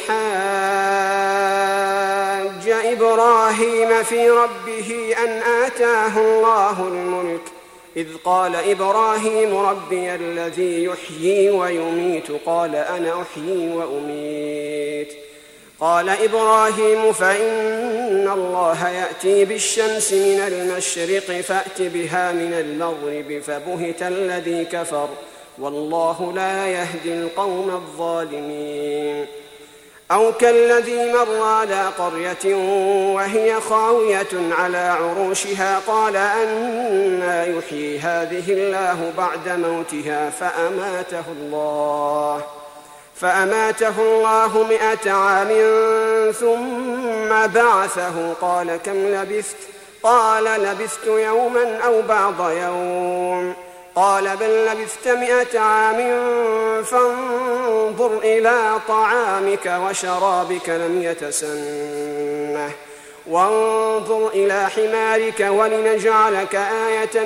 حاج إبراهيم في ربه أن آتاه الله الملك إذ قال إبراهيم ربي الذي يحيي ويميت قال أنا أحيي وأميت. قال إبراهيم فإن الله يأتي بالشمس من المشرق فأت بها من المغرب فبهت الذي كفر والله لا يهدي القوم الظالمين. أو كالذي مر على قرية وهي خاوية على عروشها قال أنى يحيي هذه الله بعد موتها فأماته الله 100 عام ثم بعثه قال كم لبثت؟ قال لبثت يوما أو بعض يوم. قال بل لبثت 100 عام فانظر إلى طعامك وشرابك لم يتسنه وانظر إلى حمارك ولنجعلك آية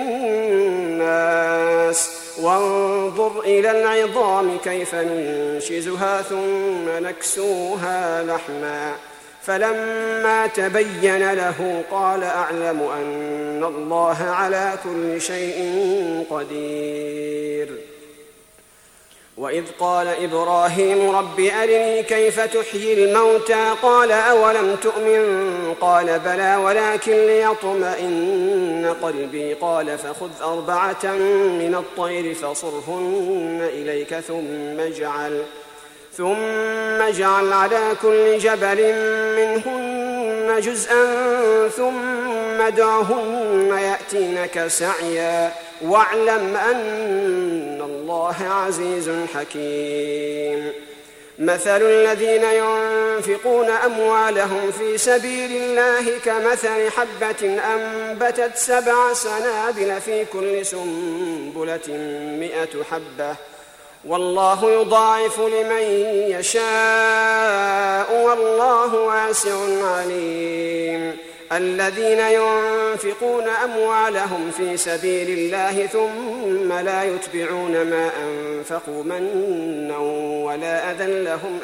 للناس وانظر إلى العظام كيف ننشزها ثم نكسوها لحما فلما تبين له قال أعلم أن الله على كل شيء قدير. وإذ قال إبراهيم رب أرني كيف تحيي الموتى قال أولم تؤمن قال بلى ولكن ليطمئن قلبي قال فخذ 4 من الطير فصرهن إليك ثم اجعل على كل جبل منهن جزءا ثم ادعهن يأتينك سعيا واعلم أن الله عزيز حكيم. مثل الذين ينفقون أموالهم في سبيل الله كمثل حبة أنبتت 7 سنابل في كل سنبلة 100 حبة والله يضاعف لمن يشاء والله واسع عليم. الذين ينفقون أموالهم في سبيل الله ثم لا يتبعون ما أنفقوا منا ولا أذى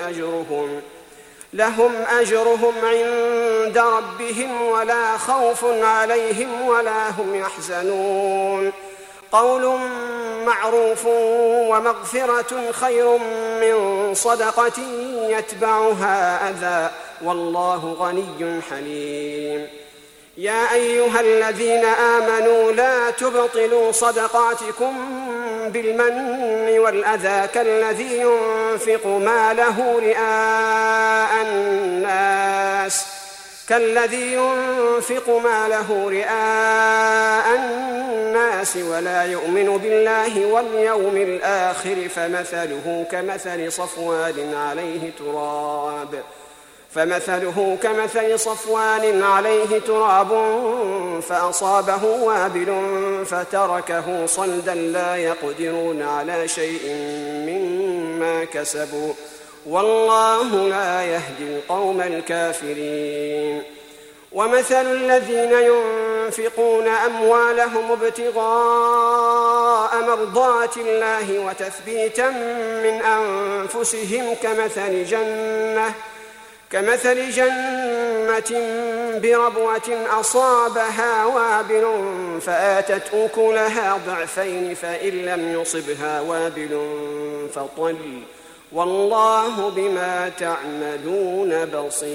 لهم أجرهم عند ربهم ولا خوف عليهم ولا هم يحزنون. قول معروف ومغفرة خير من صدقة يتبعها أذى والله غني حليم. يا أيها الذين آمنوا لا تبطلوا صدقاتكم بالمن والأذى كالذي ينفق ماله رئاء الناس ولا يؤمن بالله واليوم الآخر فمثله كمثل صفوان عليه تراب فأصابه وابل فتركه صلدا لا يقدرون على شيء مما كسبوا والله لا يهدي القوم الكافرين. ومثل الذين ينفقون أموالهم ابتغاء مرضات الله وتثبيتا من أنفسهم كمثل جنة بربوة أصابها وابل فآتت أكلها ضعفين فإن لم يصبها وابل فطل والله بما تعملون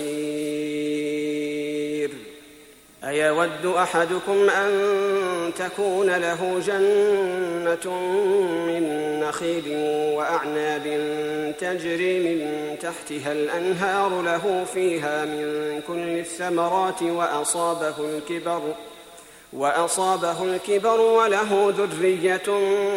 بصير. أيود أحدكم أن تكون له جنة من نخيل وأعناب تجري من تحتها الأنهار له فيها من كل الثمرات وأصابه الكبر وله ذرية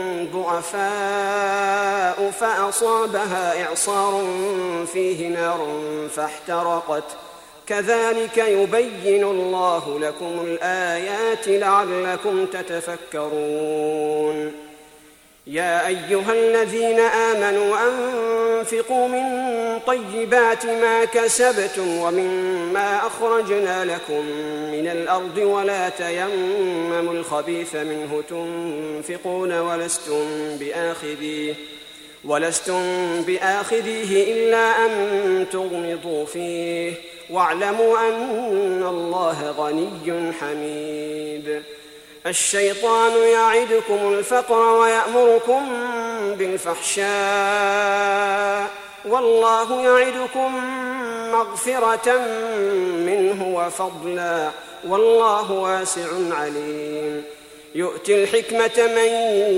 ضعفاء فأصابها إعصار فيه نار فاحترقت كذلك يبين الله لكم الآيات لعلكم تتفكرون. يا أيها الذين آمنوا أنفقوا من طيبات ما كسبتم ومما أخرجنا لكم من الأرض ولا تيمموا الخبيث منه تنفقون ولستم بآخذيه إلا أن تغمضوا فيه واعلموا أن الله غني حميد. الشيطان يعدكم الفقر ويأمركم بالفحشاء والله يعدكم مغفرة منه وفضلا والله واسع عليم. يؤتي الحكمة من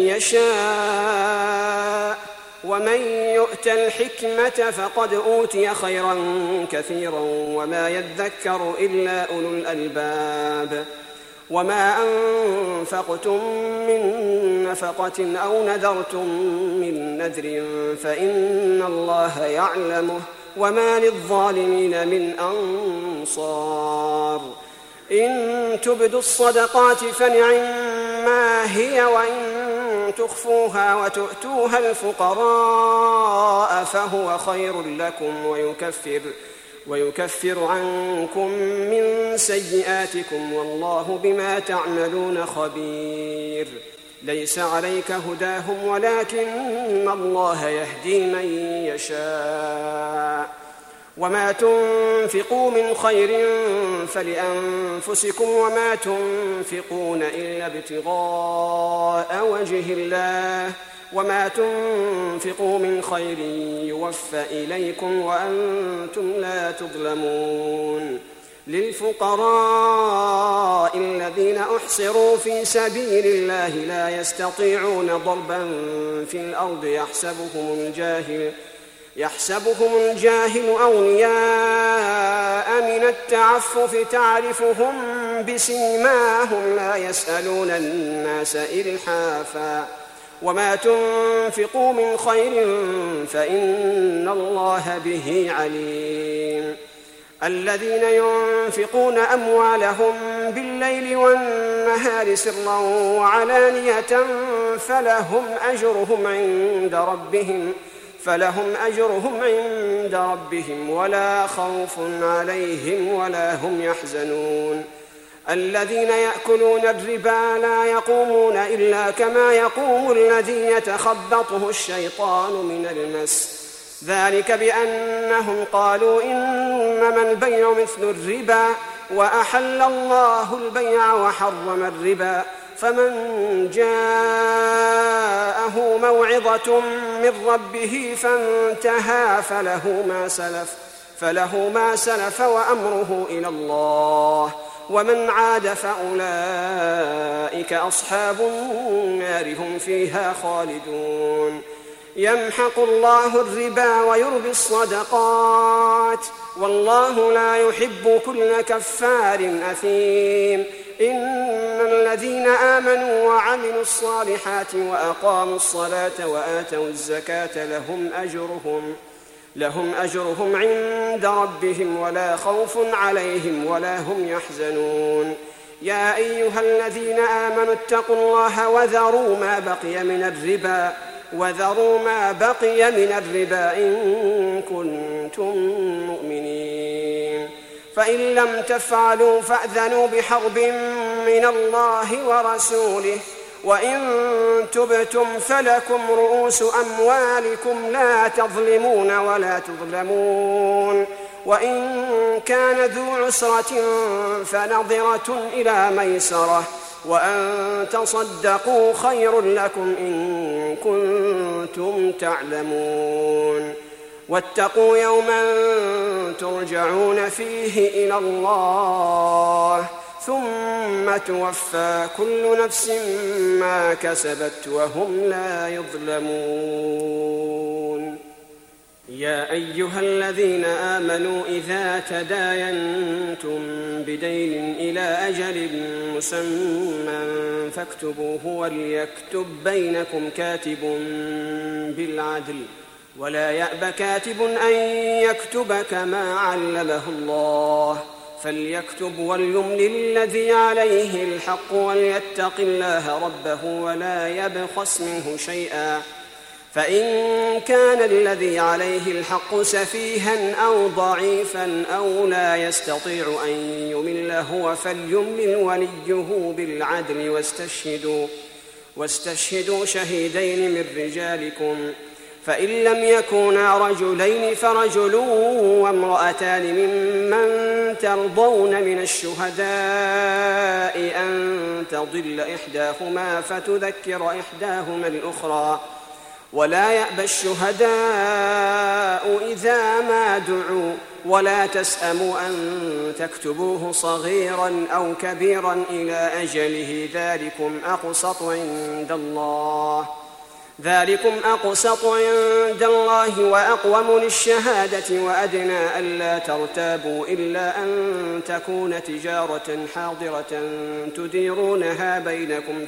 يشاء ومن يؤت الحكمة فقد أوتي خيرا كثيرا وما يذكر إلا أولو الألباب. وما أنفقتم من نفقة أو نذرتم من نذر فإن الله يعلمه وما للظالمين من أنصار. إن تبدوا الصدقات فنعما هي وإن تخفوها وتؤتوها الفقراء فهو خير لكم ويكفر عنكم من سيئاتكم والله بما تعملون خبير. ليس عليك هداهم ولكن الله يهدي من يشاء وما تنفقوا من خير فلأنفسكم وما تنفقون إلا ابتغاء وجه الله وما تنفقوا من خير يوفى إليكم وأنتم لا تظلمون للفقراء الذين أحصروا في سبيل الله لا يستطيعون ضربا في الأرض يحسبهم الجاهل أغنياء من التعفف تعرفهم بسيماهم لا يسألون الناس إلحافا وما تنفقوا من خير فإن الله به عليم الذين ينفقون أموالهم بالليل والنهار سرا وعلانية فلهم أجرهم عند ربهم ولا خوف عليهم ولا هم يحزنون الذين يأكلون الربا لا يقومون إلا كما يقوم الذي يتخبطه الشيطان من المس ذلك بأنهم قالوا إنما البيع مثل الربا وأحل الله البيع وحرم الربا فمن جاءه موعظة من ربه فانتهى فله ما سلف وأمره إلى الله ومن عاد فأولئك أصحاب النار هم فيها خالدون يمحق الله الربا ويربي الصدقات والله لا يحب كل كفار أثيم إن الذين آمنوا وعملوا الصالحات وأقاموا الصلاة وآتوا الزكاة لهم أجرهم عند ربهم ولا خوف عليهم ولا هم يحزنون يا أيها الذين آمنوا اتقوا الله وذروا ما بقي من الربا إن كنتم مؤمنين فإن لم تفعلوا فأذنوا بحرب من الله ورسوله وإن تبتم فلكم رؤوس أموالكم لا تظلمون ولا تظلمون وإن كان ذو عسرة فنظرة إلى ميسرة وأن تصدقوا خير لكم إن كنتم تعلمون واتقوا يوما ترجعون فيه إلى الله ثم توفى كل نفس ما كسبت وهم لا يظلمون يا أيها الذين آمنوا إذا تداينتم بدين إلى أجل مسمى فاكتبوه وليكتب بينكم كاتب بالعدل ولا يأب كاتب أن يكتب كما علمه الله فليكتب وليملل الذي عليه الحق وليتق الله ربه ولا يبخس منه شيئا فإن كان الذي عليه الحق سفيها أو ضعيفا أو لا يستطيع أن يمل هو فليملل وليه بالعدل واستشهدوا شهيدين من رجالكم فإن لم يكونا رجلين فرجل وامرأتان ممن ترضون من الشهداء أن تضل إحداهما فتذكر إحداهما الأخرى ولا يأبى الشهداء إذا ما دعوا ولا تسأموا أن تكتبوه صغيرا أو كبيرا إلى أجله ذلكم أقسط عند الله وأقوم للشهادة وأدنى ألا ترتابوا إلا أن تكون تجارة حاضرة تديرونها بينكم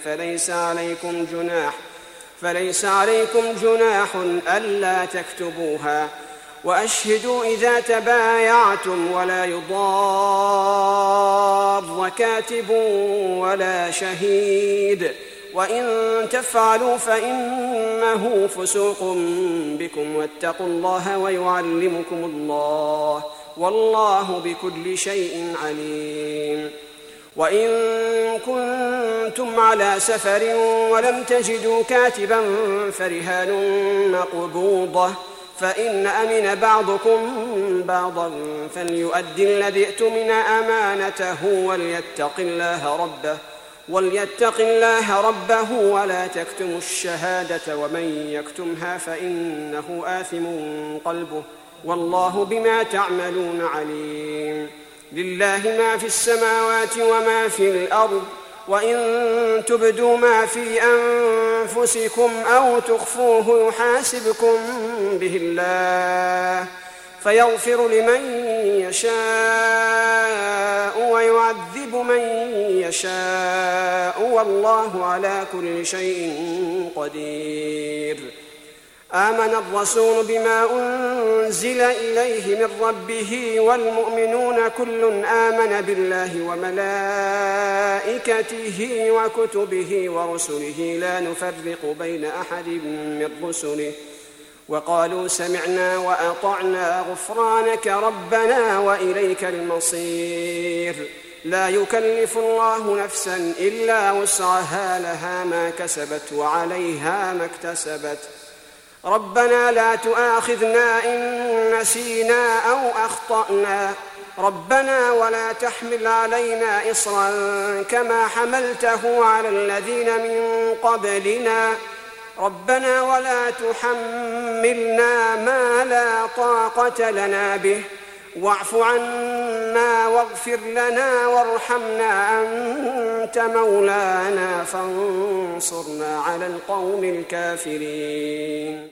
فليس عليكم جناح ألا تكتبوها وأشهدوا إذا تبايعتم ولا يضار كاتب ولا شهيد وإن تفعلوا فإنه فسوق بكم واتقوا الله ويعلمكم الله والله بكل شيء عليم وإن كنتم على سفر ولم تجدوا كاتبا فرهان مقبوضة فإن أمن بعضكم بعضا فليؤدي الذي اؤتمن أمانته وليتق الله ربه ولا تكتموا الشهادة ومن يكتمها فإنه آثم قلبه والله بما تعملون عليم. لله ما في السماوات وما في الأرض وإن تبدوا ما في أنفسكم أو تخفوه يحاسبكم به الله فيغفر لمن يشاء ويعذب من يشاء والله على كل شيء قدير. آمن الرسول بما أنزل إليه من ربه والمؤمنون كل آمن بالله وملائكته وكتبه ورسله لا نفرق بين أحد من رسله وقالوا سمعنا وأطعنا غفرانك ربنا وإليك المصير. لا يكلف الله نفسا إلا وسعها لها ما كسبت وعليها ما اكتسبت. ربنا لا تؤاخذنا إن نسينا أو أخطأنا ربنا ولا تحمل علينا إصرا كما حملته على الذين من قبلنا ربنا ولا تحملنا ما لا طاقة لنا به واعف عنا واغفر لنا وارحمنا أنت مولانا فانصرنا على القوم الكافرين.